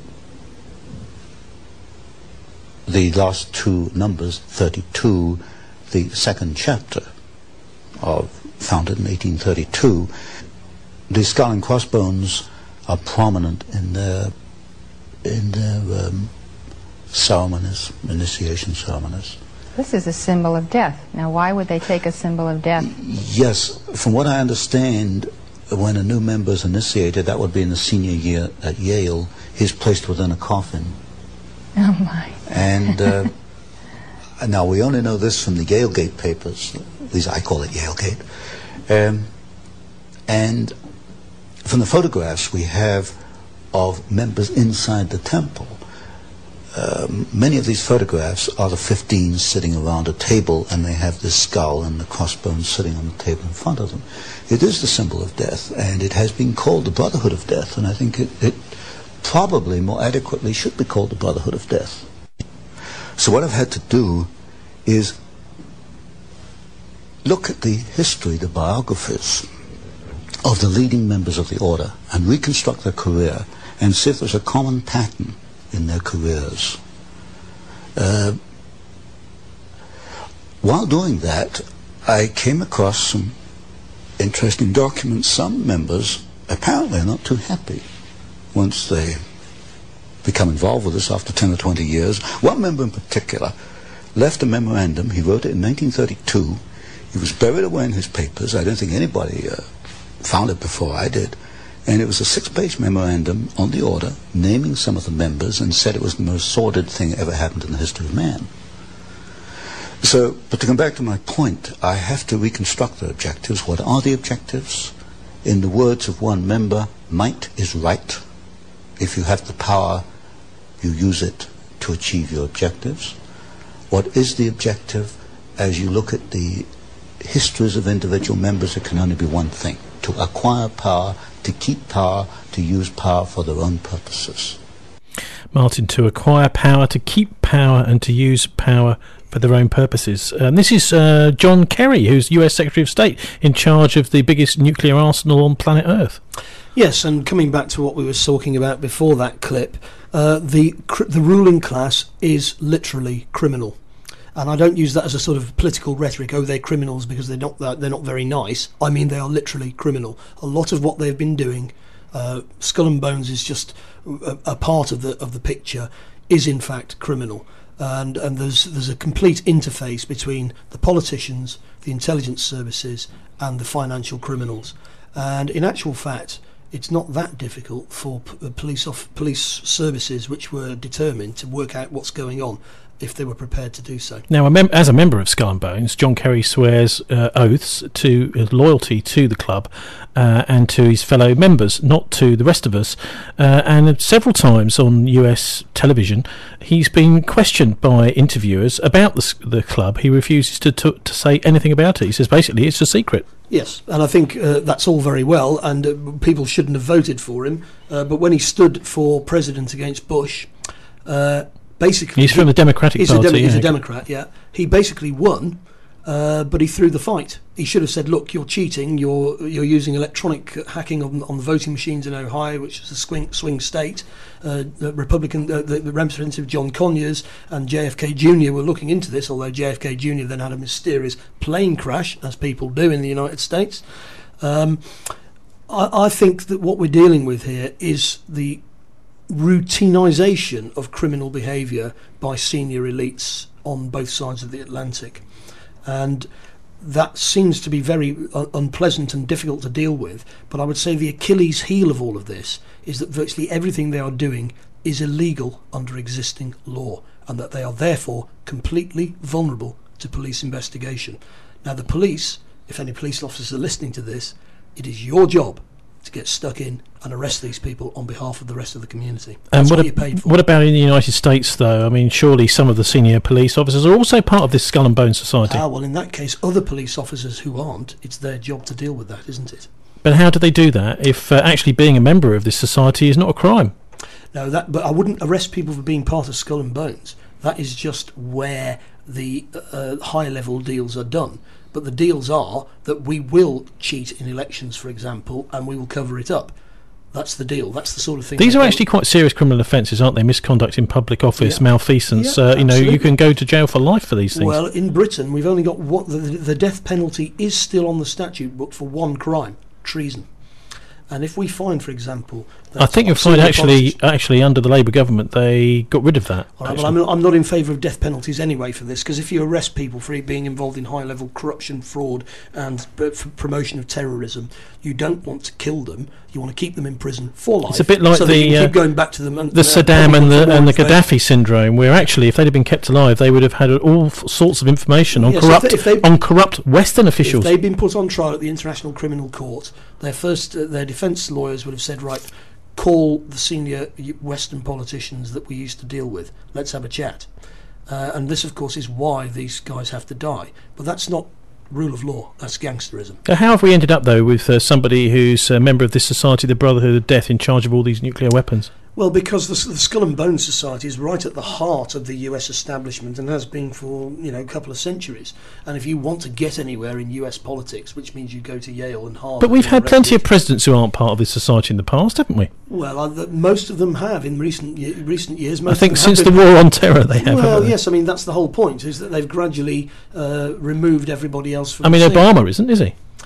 the last two numbers, thirty-two, the second chapter, of founded in eighteen thirty-two. The skull and crossbones are prominent in their in their um, ceremonies, initiation ceremonies. This is a symbol of death. Now, why would they take a symbol of death? Yes, from what I understand, when a new member is initiated, that would be in the senior year at Yale, he's placed within a coffin. Oh, my. And uh, now we only know this from the Yale Gate papers. These, I call it Yale Gate. Um, and from the photographs we have of members inside the temple, Um, many of these photographs are the fifteens sitting around a table, and they have this skull and the crossbones sitting on the table in front of them. It is the symbol of death, and it has been called the Brotherhood of Death, and I think it, it probably more adequately should be called the Brotherhood of Death. So what I've had to do is look at the history, the biographies of the leading members of the order, and reconstruct their career, and see if there's a common pattern in their careers. Uh, while doing that, I came across some interesting documents. Some members apparently are not too happy once they become involved with this after ten or twenty years. One member in particular left a memorandum. He wrote it in nineteen thirty-two. It was buried away in his papers. I don't think anybody uh, found it before I did. And it was a six-page memorandum on the order, naming some of the members, and said it was the most sordid thing that ever happened in the history of man. So, but to come back to my point, I have to reconstruct the objectives. What are the objectives? In the words of one member, might is right. If you have the power, you use it to achieve your objectives. What is the objective? As you look at the histories of individual members, it can only be one thing: to acquire power, to keep power, to use power for their own purposes. Martin, to acquire power, to keep power, and to use power for their own purposes. And this is uh, John Kerry, who's U S Secretary of State in charge of the biggest nuclear arsenal on planet Earth. Yes, and coming back to what we were talking about before that clip, uh, the cr- the ruling class is literally criminal. And I don't use that as a sort of political rhetoric, oh, they're criminals because they're not that, they're not very nice. I mean, they are literally criminal. A lot of what they've been doing, uh, Skull and Bones is just a, a part of the of the picture, is in fact criminal. And and there's there's a complete interface between the politicians, the intelligence services, and the financial criminals. And in actual fact, it's not that difficult for p- police off- police services which were determined to work out what's going on, if they were prepared to do so. Now, a mem- as a member of Skull and Bones, John Kerry swears uh, oaths to uh, loyalty to the club uh, and to his fellow members, not to the rest of us. Uh, and several times on U S television, he's been questioned by interviewers about the, the club. He refuses to, to to say anything about it. He says basically it's a secret. Yes, and I think uh, that's all very well, and uh, people shouldn't have voted for him. Uh, but when he stood for president against Bush, uh, basically... He's from the Democratic he's Party. A Dem- he's yeah. a Democrat, yeah. He basically won, uh, but he threw the fight. He should have said, look, you're cheating, you're you're using electronic hacking on, on the voting machines in Ohio, which is a swing, swing state. Uh, the Republican, uh, the, the representative John Conyers and J F K Junior were looking into this, although J F K Junior then had a mysterious plane crash, as people do in the United States. Um, I, I think that what we're dealing with here is the routinization of criminal behaviour by senior elites on both sides of the Atlantic, and that seems to be very un- unpleasant and difficult to deal with. But I would say the Achilles heel of all of this is that virtually everything they are doing is illegal under existing law, and that they are therefore completely vulnerable to police investigation. Now, the police, if any police officers are listening to this, it is your job to get stuck in and arrest these people on behalf of the rest of the community. That's and what, what a, you're paid for. What about in the United States, though? I mean, surely some of the senior police officers are also part of this Skull and Bones Society. Ah, well, in that case, other police officers who aren't, it's their job to deal with that, isn't it? But how do they do that if uh, actually being a member of this society is not a crime? No, that. But I wouldn't arrest people for being part of Skull and Bones. That is just where the uh, high-level deals are done. But the deals are that we will cheat in elections, for example, and we will cover it up. That's the deal. That's the sort of thing. These are actually quite serious criminal offences, aren't they? Misconduct in public office, Yeah. malfeasance. Yeah, uh, you know, absolutely. you can go to jail for life for these things. Well, in Britain, we've only got what the, the death penalty is still on the statute book for one crime: treason. And if we find, for example, that I think you'll find senior actually, politicians- actually under the Labour government they got rid of that. All right, well, actually. I'm, I'm not in favour of death penalties anyway for this, because if you arrest people for being involved in high-level corruption, fraud, and p- for promotion of terrorism, you don't want to kill them. You want to keep them in prison for life. It's a bit like so that you the, can uh, keep going back to them. And, the uh, Saddam probably and look for the more and the information. Gaddafi syndrome, where actually, if they'd have been kept alive, they would have had all f- sorts of information on Yes, if corrupt they- if they- on corrupt Western officials. If they'd been put on trial at the International Criminal Court, their first, uh, their defence lawyers would have said, right, call the senior Western politicians that we used to deal with. Let's have a chat. Uh, and this, of course, is why these guys have to die. But that's not rule of law. That's gangsterism. Uh, How have we ended up, though, with uh, somebody who's a member of this society, the Brotherhood of Death, in charge of all these nuclear weapons? Well, because the, the Skull and Bones Society is right at the heart of the U S establishment and has been for, you know, a couple of centuries. And if you want to get anywhere in U S politics, which means you go to Yale and Harvard... But we've and had the plenty rest of presidents who aren't part of this society in the past, haven't we? Well, uh, the, most of them have in recent ye- recent years. Most I think of them have since the been- war on terror they have. Well, haven't they? yes, I mean, that's the whole point, is that they've gradually uh, removed everybody else from I mean, the scene. Obama isn't, is he?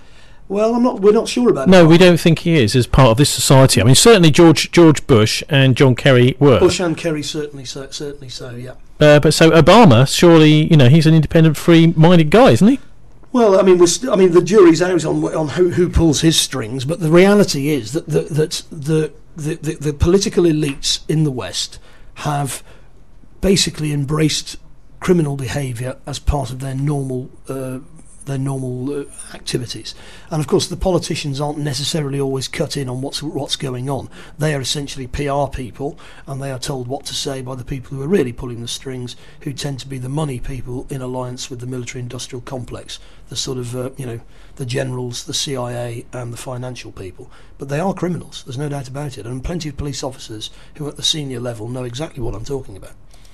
Well, I'm not. We're not sure about No, that. we don't think he is as part of this society. I mean, certainly George George Bush and John Kerry were. Bush and Kerry certainly so. Certainly so. Yeah. Uh, but so Obama, surely, you know, he's an independent, free-minded guy, isn't he? Well, I mean, we're st- I mean, the jury's out on on who, who pulls his strings, but the reality is that the, that the the, the the political elites in the West have basically embraced criminal behaviour as part of their normal uh, their normal uh, activities, and of course the politicians aren't necessarily always cut in on what's what's going on. They are essentially P R people, and they are told what to say by the people who are really pulling the strings, who tend to be the money people in alliance with the military-industrial complex, the sort of uh, you know the generals, the C I A, and the financial people. But they are criminals. There's no doubt about it, and plenty of police officers who are at the senior level know exactly what I'm talking about.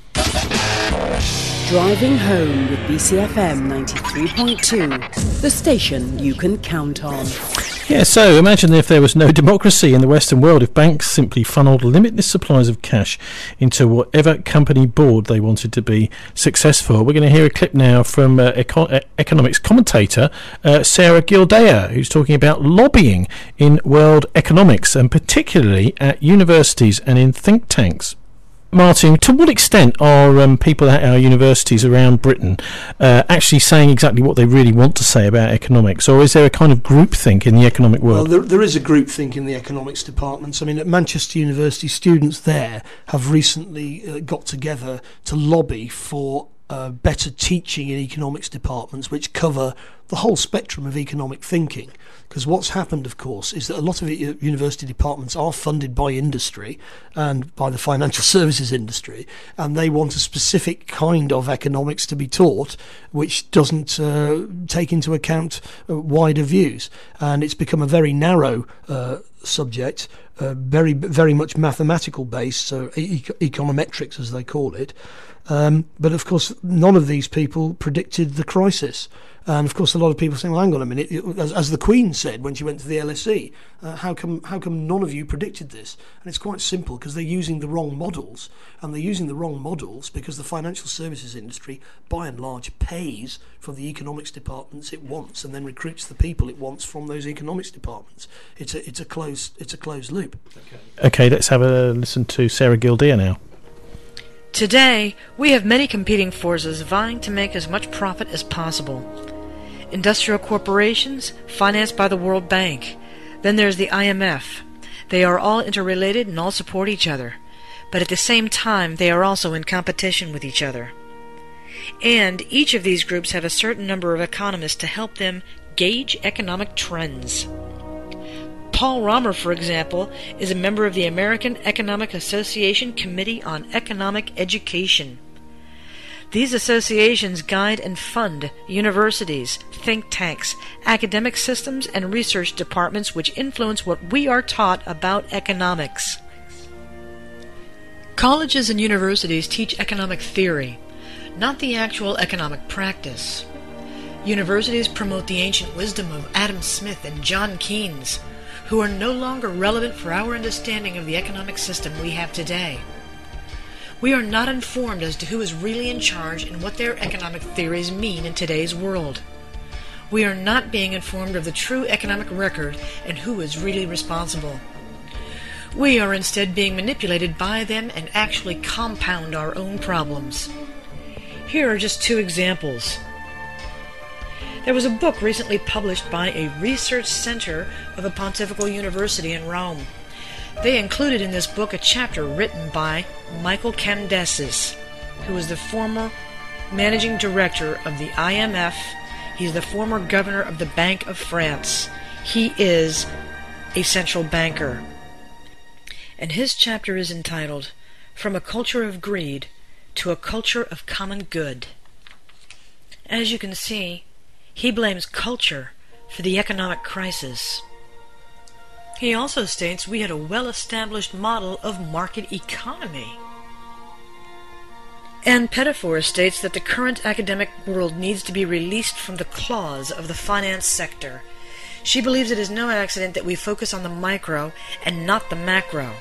Driving home with B C F M ninety-three point two, the station you can count on. Yeah, so imagine if there was no democracy in the Western world, if banks simply funneled limitless supplies of cash into whatever company board they wanted to be successful. We're going to hear a clip now from uh, eco- uh, economics commentator uh, Sarah Gildea, who's talking about lobbying in world economics, and particularly at universities and in think tanks. Martin, to what extent are um, people at our universities around Britain uh, actually saying exactly what they really want to say about economics, or is there a kind of groupthink in the economic world? Well, there, there is a groupthink in the economics departments. I mean, at Manchester University, students there have recently uh, got together to lobby for uh, better teaching in economics departments, which cover the whole spectrum of economic thinking. Because what's happened, of course, is that a lot of university departments are funded by industry and by the financial services industry, and they want a specific kind of economics to be taught which doesn't uh, take into account uh, wider views. And it's become a very narrow uh, subject, uh, very very much mathematical based, so e- econometrics as they call it. Um, but of course, none of these people predicted the crisis. And of course, a lot of people saying, "Well, hang on a minute." As, as the Queen said when she went to the L S E, uh, "How come? How come none of you predicted this?" And it's quite simple, because they're using the wrong models, and they're using the wrong models because the financial services industry, by and large, pays for the economics departments it wants, and then recruits the people it wants from those economics departments. It's a it's a closed it's a closed loop. Okay, okay let's have a listen to Sarah Gildea now. Today, we have many competing forces vying to make as much profit as possible. Industrial corporations, financed by the World Bank. Then there's the I M F. They are all interrelated and all support each other. But at the same time, they are also in competition with each other. And each of these groups have a certain number of economists to help them gauge economic trends. Paul Romer, for example, is a member of the American Economic Association Committee on Economic Education. These associations guide and fund universities, think tanks, academic systems, and research departments which influence what we are taught about economics. Colleges and universities teach economic theory, not the actual economic practice. Universities promote the ancient wisdom of Adam Smith and John Keynes, who are no longer relevant for our understanding of the economic system we have today. We are not informed as to who is really in charge and what their economic theories mean in today's world. We are not being informed of the true economic record and who is really responsible. We are instead being manipulated by them and actually compound our own problems. Here are just two examples. There was a book recently published by a research center of a Pontifical University in Rome. They included in this book a chapter written by Michael Candesis, who is the former managing director of the I M F. He's the former governor of the Bank of France. He is a central banker. And his chapter is entitled, From a Culture of Greed to a Culture of Common Good. As you can see, he blames culture for the economic crisis. He also states we had a well-established model of market economy. Ann Pettifor states that the current academic world needs to be released from the claws of the finance sector. She believes it is no accident that we focus on the micro and not the macro.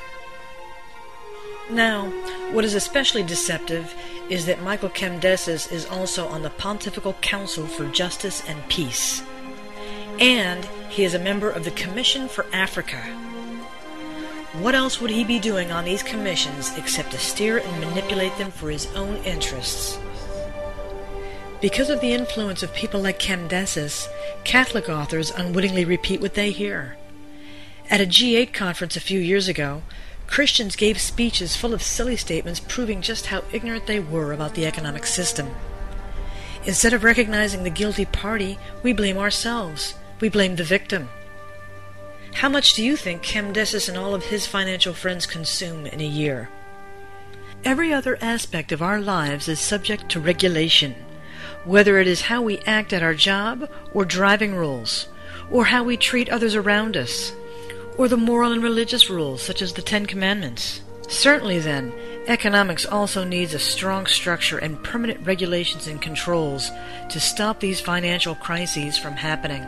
Now, what is especially deceptive is that Michael Candesis is also on the Pontifical Council for Justice and Peace. And he is a member of the Commission for Africa. What else would he be doing on these commissions except to steer and manipulate them for his own interests? Because of the influence of people like Candaces, Catholic authors unwittingly repeat what they hear. At a G eight conference a few years ago, Christians gave speeches full of silly statements proving just how ignorant they were about the economic system. Instead of recognizing the guilty party, we blame ourselves. We blame the victim. How much do you think Candaces and all of his financial friends consume in a year? Every other aspect of our lives is subject to regulation, whether it is how we act at our job, or driving rules, or how we treat others around us, or the moral and religious rules such as the Ten Commandments. Certainly then, economics also needs a strong structure and permanent regulations and controls to stop these financial crises from happening.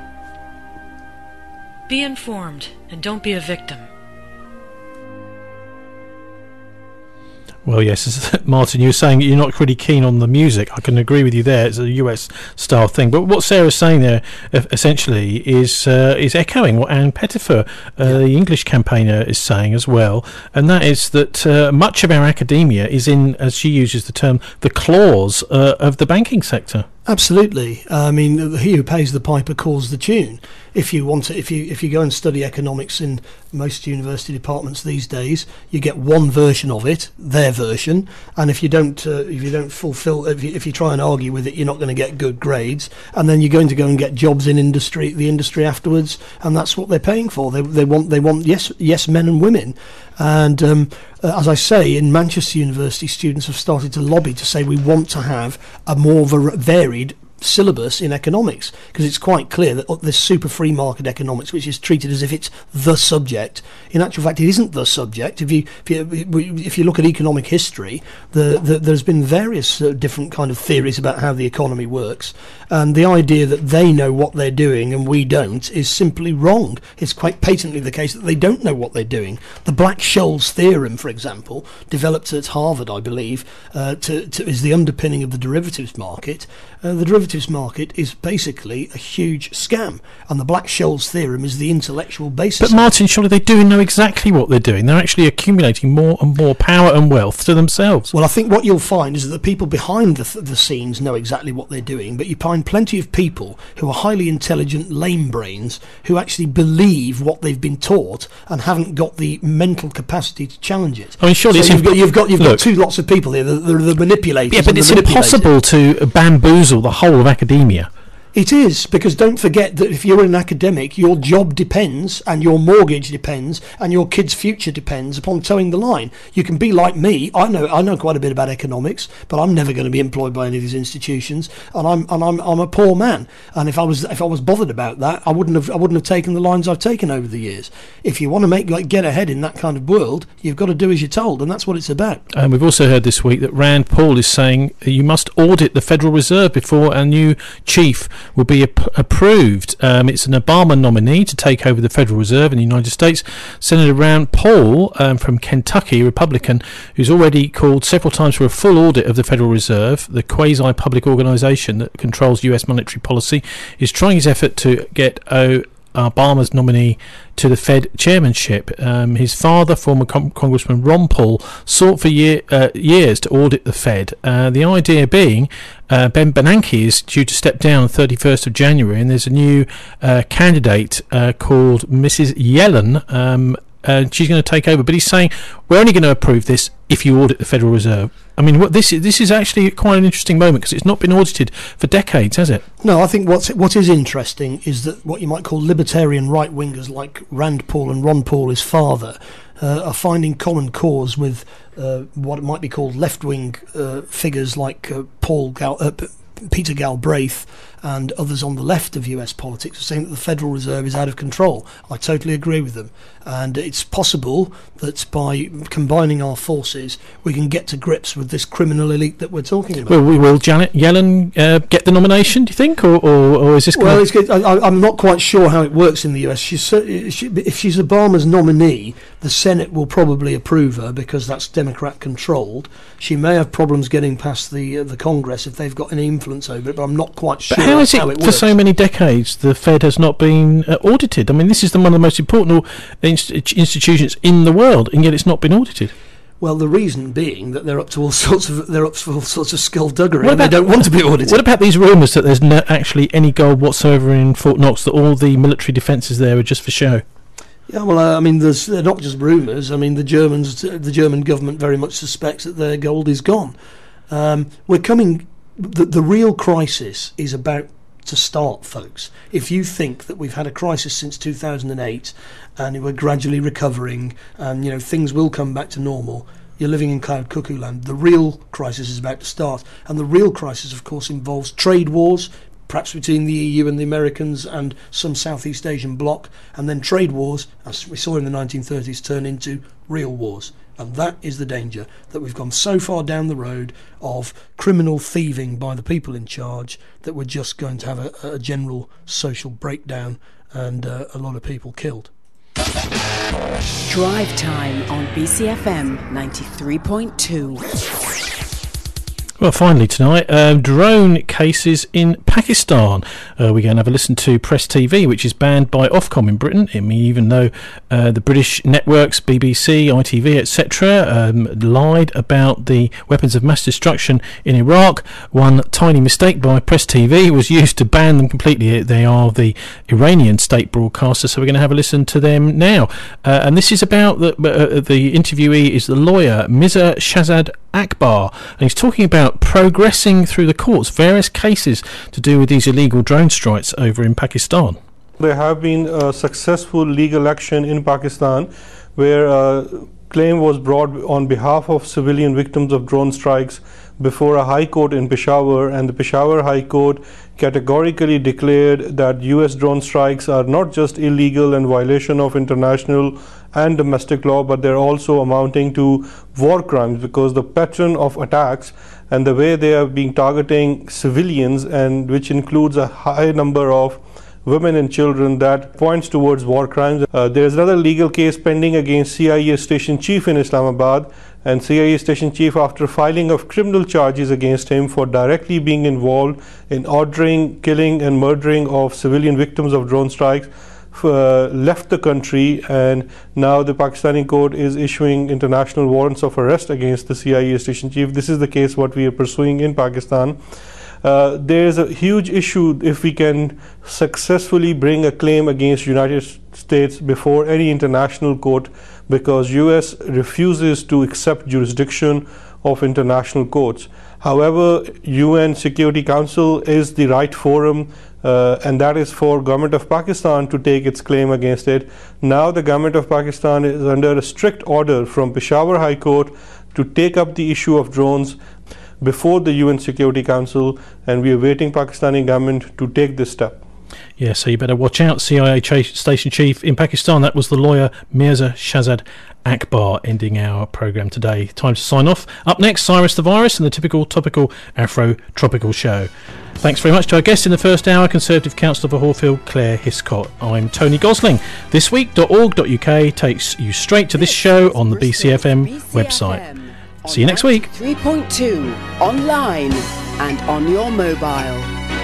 Be informed and don't be a victim. Well, yes, Martin, you were saying you're not really keen on the music. I can agree with you there. It's a U S style thing. But what Sarah's saying there, essentially, is uh, is echoing what Anne Pettifer, uh, yeah. the English campaigner, is saying as well. And that is that uh, much of our academia is in, as she uses the term, the claws uh, of the banking sector. Absolutely. I mean, he who pays the piper calls the tune. If you want to, if you if you go and study economics in most university departments these days, you get one version of it, their version, and if you don't, uh, if you don't fulfil, if you, if you try and argue with it, you're not going to get good grades, and then you're going to go and get jobs in industry, the industry afterwards, and that's what they're paying for. They they want they want yes yes men and women, and um, uh, as I say, in Manchester University, students have started to lobby to say we want to have a more of a varied syllabus in economics, because it's quite clear that this super free market economics, which is treated as if it's the subject, in actual fact it isn't the subject. If you if you, if you look at economic history, the, the, there's been various uh, different kind of theories about how the economy works, and the idea that they know what they're doing and we don't is simply wrong. It's quite patently the case that they don't know what they're doing. The Black-Scholes theorem, for example, developed at Harvard, I believe, uh, to, to, is the underpinning of the derivatives market. Uh, the derivatives market is basically a huge scam, and the Black-Scholes theorem is the intellectual basis. But Martin, surely they do know exactly what they're doing. They're actually accumulating more and more power and wealth to themselves. Well, I think what you'll find is that the people behind the, th- the scenes know exactly what they're doing, but you find plenty of people who are highly intelligent lame brains who actually believe what they've been taught and haven't got the mental capacity to challenge it. I mean, surely so it's you've, imp- got, you've got you've look, got two lots of people here. They're the manipulators. Yeah, but it's impossible to bamboozle the whole of academia. It is, because don't forget that if you're an academic, your job depends, and your mortgage depends, and your kid's future depends upon towing the line. You can be like me. I know I know quite a bit about economics, but I'm never going to be employed by any of these institutions, and I'm and I'm I'm a poor man. And if I was if I was bothered about that, I wouldn't have I wouldn't have taken the lines I've taken over the years. If you want to make like get ahead in that kind of world, you've got to do as you're told, and that's what it's about. And we've also heard this week that Rand Paul is saying you must audit the Federal Reserve before a new chief will be ap- approved. Um, it's an Obama nominee to take over the Federal Reserve in the United States. Senator Rand Paul um, from Kentucky, Republican, who's already called several times for a full audit of the Federal Reserve, the quasi-public organisation that controls U S monetary policy, is trying his effort to get O. Obama's nominee to the Fed chairmanship. Um, his father, former Com- Congressman Ron Paul, sought for year, uh, years to audit the Fed. Uh, the idea being uh, Ben Bernanke is due to step down on the thirty-first of January, and there's a new uh, candidate uh, called Missus Yellen. Um, Uh, she's going to take over, but he's saying we're only going to approve this if you audit the Federal Reserve. I mean, what this is, this is actually quite an interesting moment because it's not been audited for decades, has it? No, I think what's what is interesting is that what you might call libertarian right wingers like Rand Paul and Ron Paul, his father, uh, are finding common cause with uh, what might be called left wing uh, figures like uh, Paul Gal- uh, P- Peter Galbraith and others on the left of U S politics are saying that the Federal Reserve is out of control. I totally agree with them. And it's possible that by combining our forces, we can get to grips with this criminal elite that we're talking about. Well, will Janet Yellen uh, get the nomination, do you think? Or, or, or is this Well, it's good. I, I'm not quite sure how it works in the U S. She's, she, if she's Obama's nominee, the Senate will probably approve her because that's Democrat-controlled. She may have problems getting past the uh, the Congress if they've got any influence over it, but I'm not quite sure. But how is it, how it for works. so many decades the Fed has not been uh, audited? I mean, this is the, one of the most important inst- institutions in the world, and yet it's not been audited. Well, the reason being that they're up to all sorts of they're up to all sorts of skullduggery, What and they about- don't want to be audited. What about these rumours that there's no actually any gold whatsoever in Fort Knox, that all the military defences there are just for show? Yeah, well, uh, I mean, there's they're not just rumours. I mean, the Germans, the German government very much suspects that their gold is gone. Um, we're coming. The, the real crisis is about to start, folks. If you think that we've had a crisis since two thousand eight and we're gradually recovering and, you know, things will come back to normal, you're living in cloud cuckoo land. The real crisis is about to start. And the real crisis, of course, involves trade wars, perhaps between the E U and the Americans and some Southeast Asian bloc, and then trade wars, as we saw in the nineteen thirties, turn into real wars. And that is the danger, that we've gone so far down the road of criminal thieving by the people in charge that we're just going to have a, a general social breakdown and uh, a lot of people killed. Drive Time on B C F M ninety-three point two. Well, finally tonight, um, drone cases in Pakistan. Uh, we're going to have a listen to Press T V, which is banned by Ofcom in Britain. I mean, even though uh, the British networks, B B C, I T V, et cetera, um, lied about the weapons of mass destruction in Iraq, one tiny mistake by Press T V was used to ban them completely. They are the Iranian state broadcaster, so we're going to have a listen to them now. Uh, and this is about the, uh, the interviewee is the lawyer Mirza Shahzad Akbar, and he's talking about progressing through the courts, various cases to do with these illegal drone strikes over in Pakistan. There have been uh, successful legal action in Pakistan where a claim was brought on behalf of civilian victims of drone strikes before a high court in Peshawar, and the Peshawar High Court categorically declared that U S drone strikes are not just illegal and violation of international and domestic law, but they're also amounting to war crimes, because the pattern of attacks and the way they are being targeting civilians, and which includes a high number of women and children, that points towards war crimes. Uh, there is another legal case pending against C I A station chief in Islamabad, and C I A station chief, after filing of criminal charges against him for directly being involved in ordering, killing and murdering of civilian victims of drone strikes, Uh, left the country, and now the Pakistani court is issuing international warrants of arrest against the C I A station chief. This is the case what we are pursuing in Pakistan. Uh, there is a huge issue if we can successfully bring a claim against United States before any international court, because U S refuses to accept jurisdiction of international courts. However, U N Security Council is the right forum, uh, and that is for government of Pakistan to take its claim against it. Now the government of Pakistan is under a strict order from Peshawar High Court to take up the issue of drones before the U N Security Council, and we are waiting Pakistani government to take this step. Yeah, so you better watch out, C I A ch- station chief in Pakistan. That was the lawyer Mirza Shahzad Akbar, ending our programme today. Time to sign off. Up next, Cyrus the Virus and the typical topical Afro-tropical show. Thanks very much to our guest in the first hour, Conservative Councillor for Horfield, Claire Hiscott. I'm Tony Gosling. This week dot org dot U K takes you straight to this show on the B C F M website. See you next week. three point two, online and on your mobile.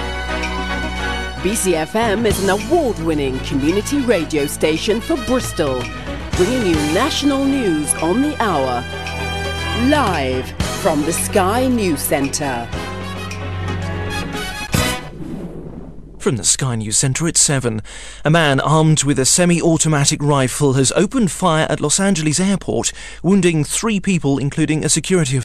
B C F M is an award-winning community radio station for Bristol, bringing you national news on the hour. Live from the Sky News Centre. From the Sky News Centre at seven. A man armed with a semi-automatic rifle has opened fire at Los Angeles airport, wounding three people, including a security official.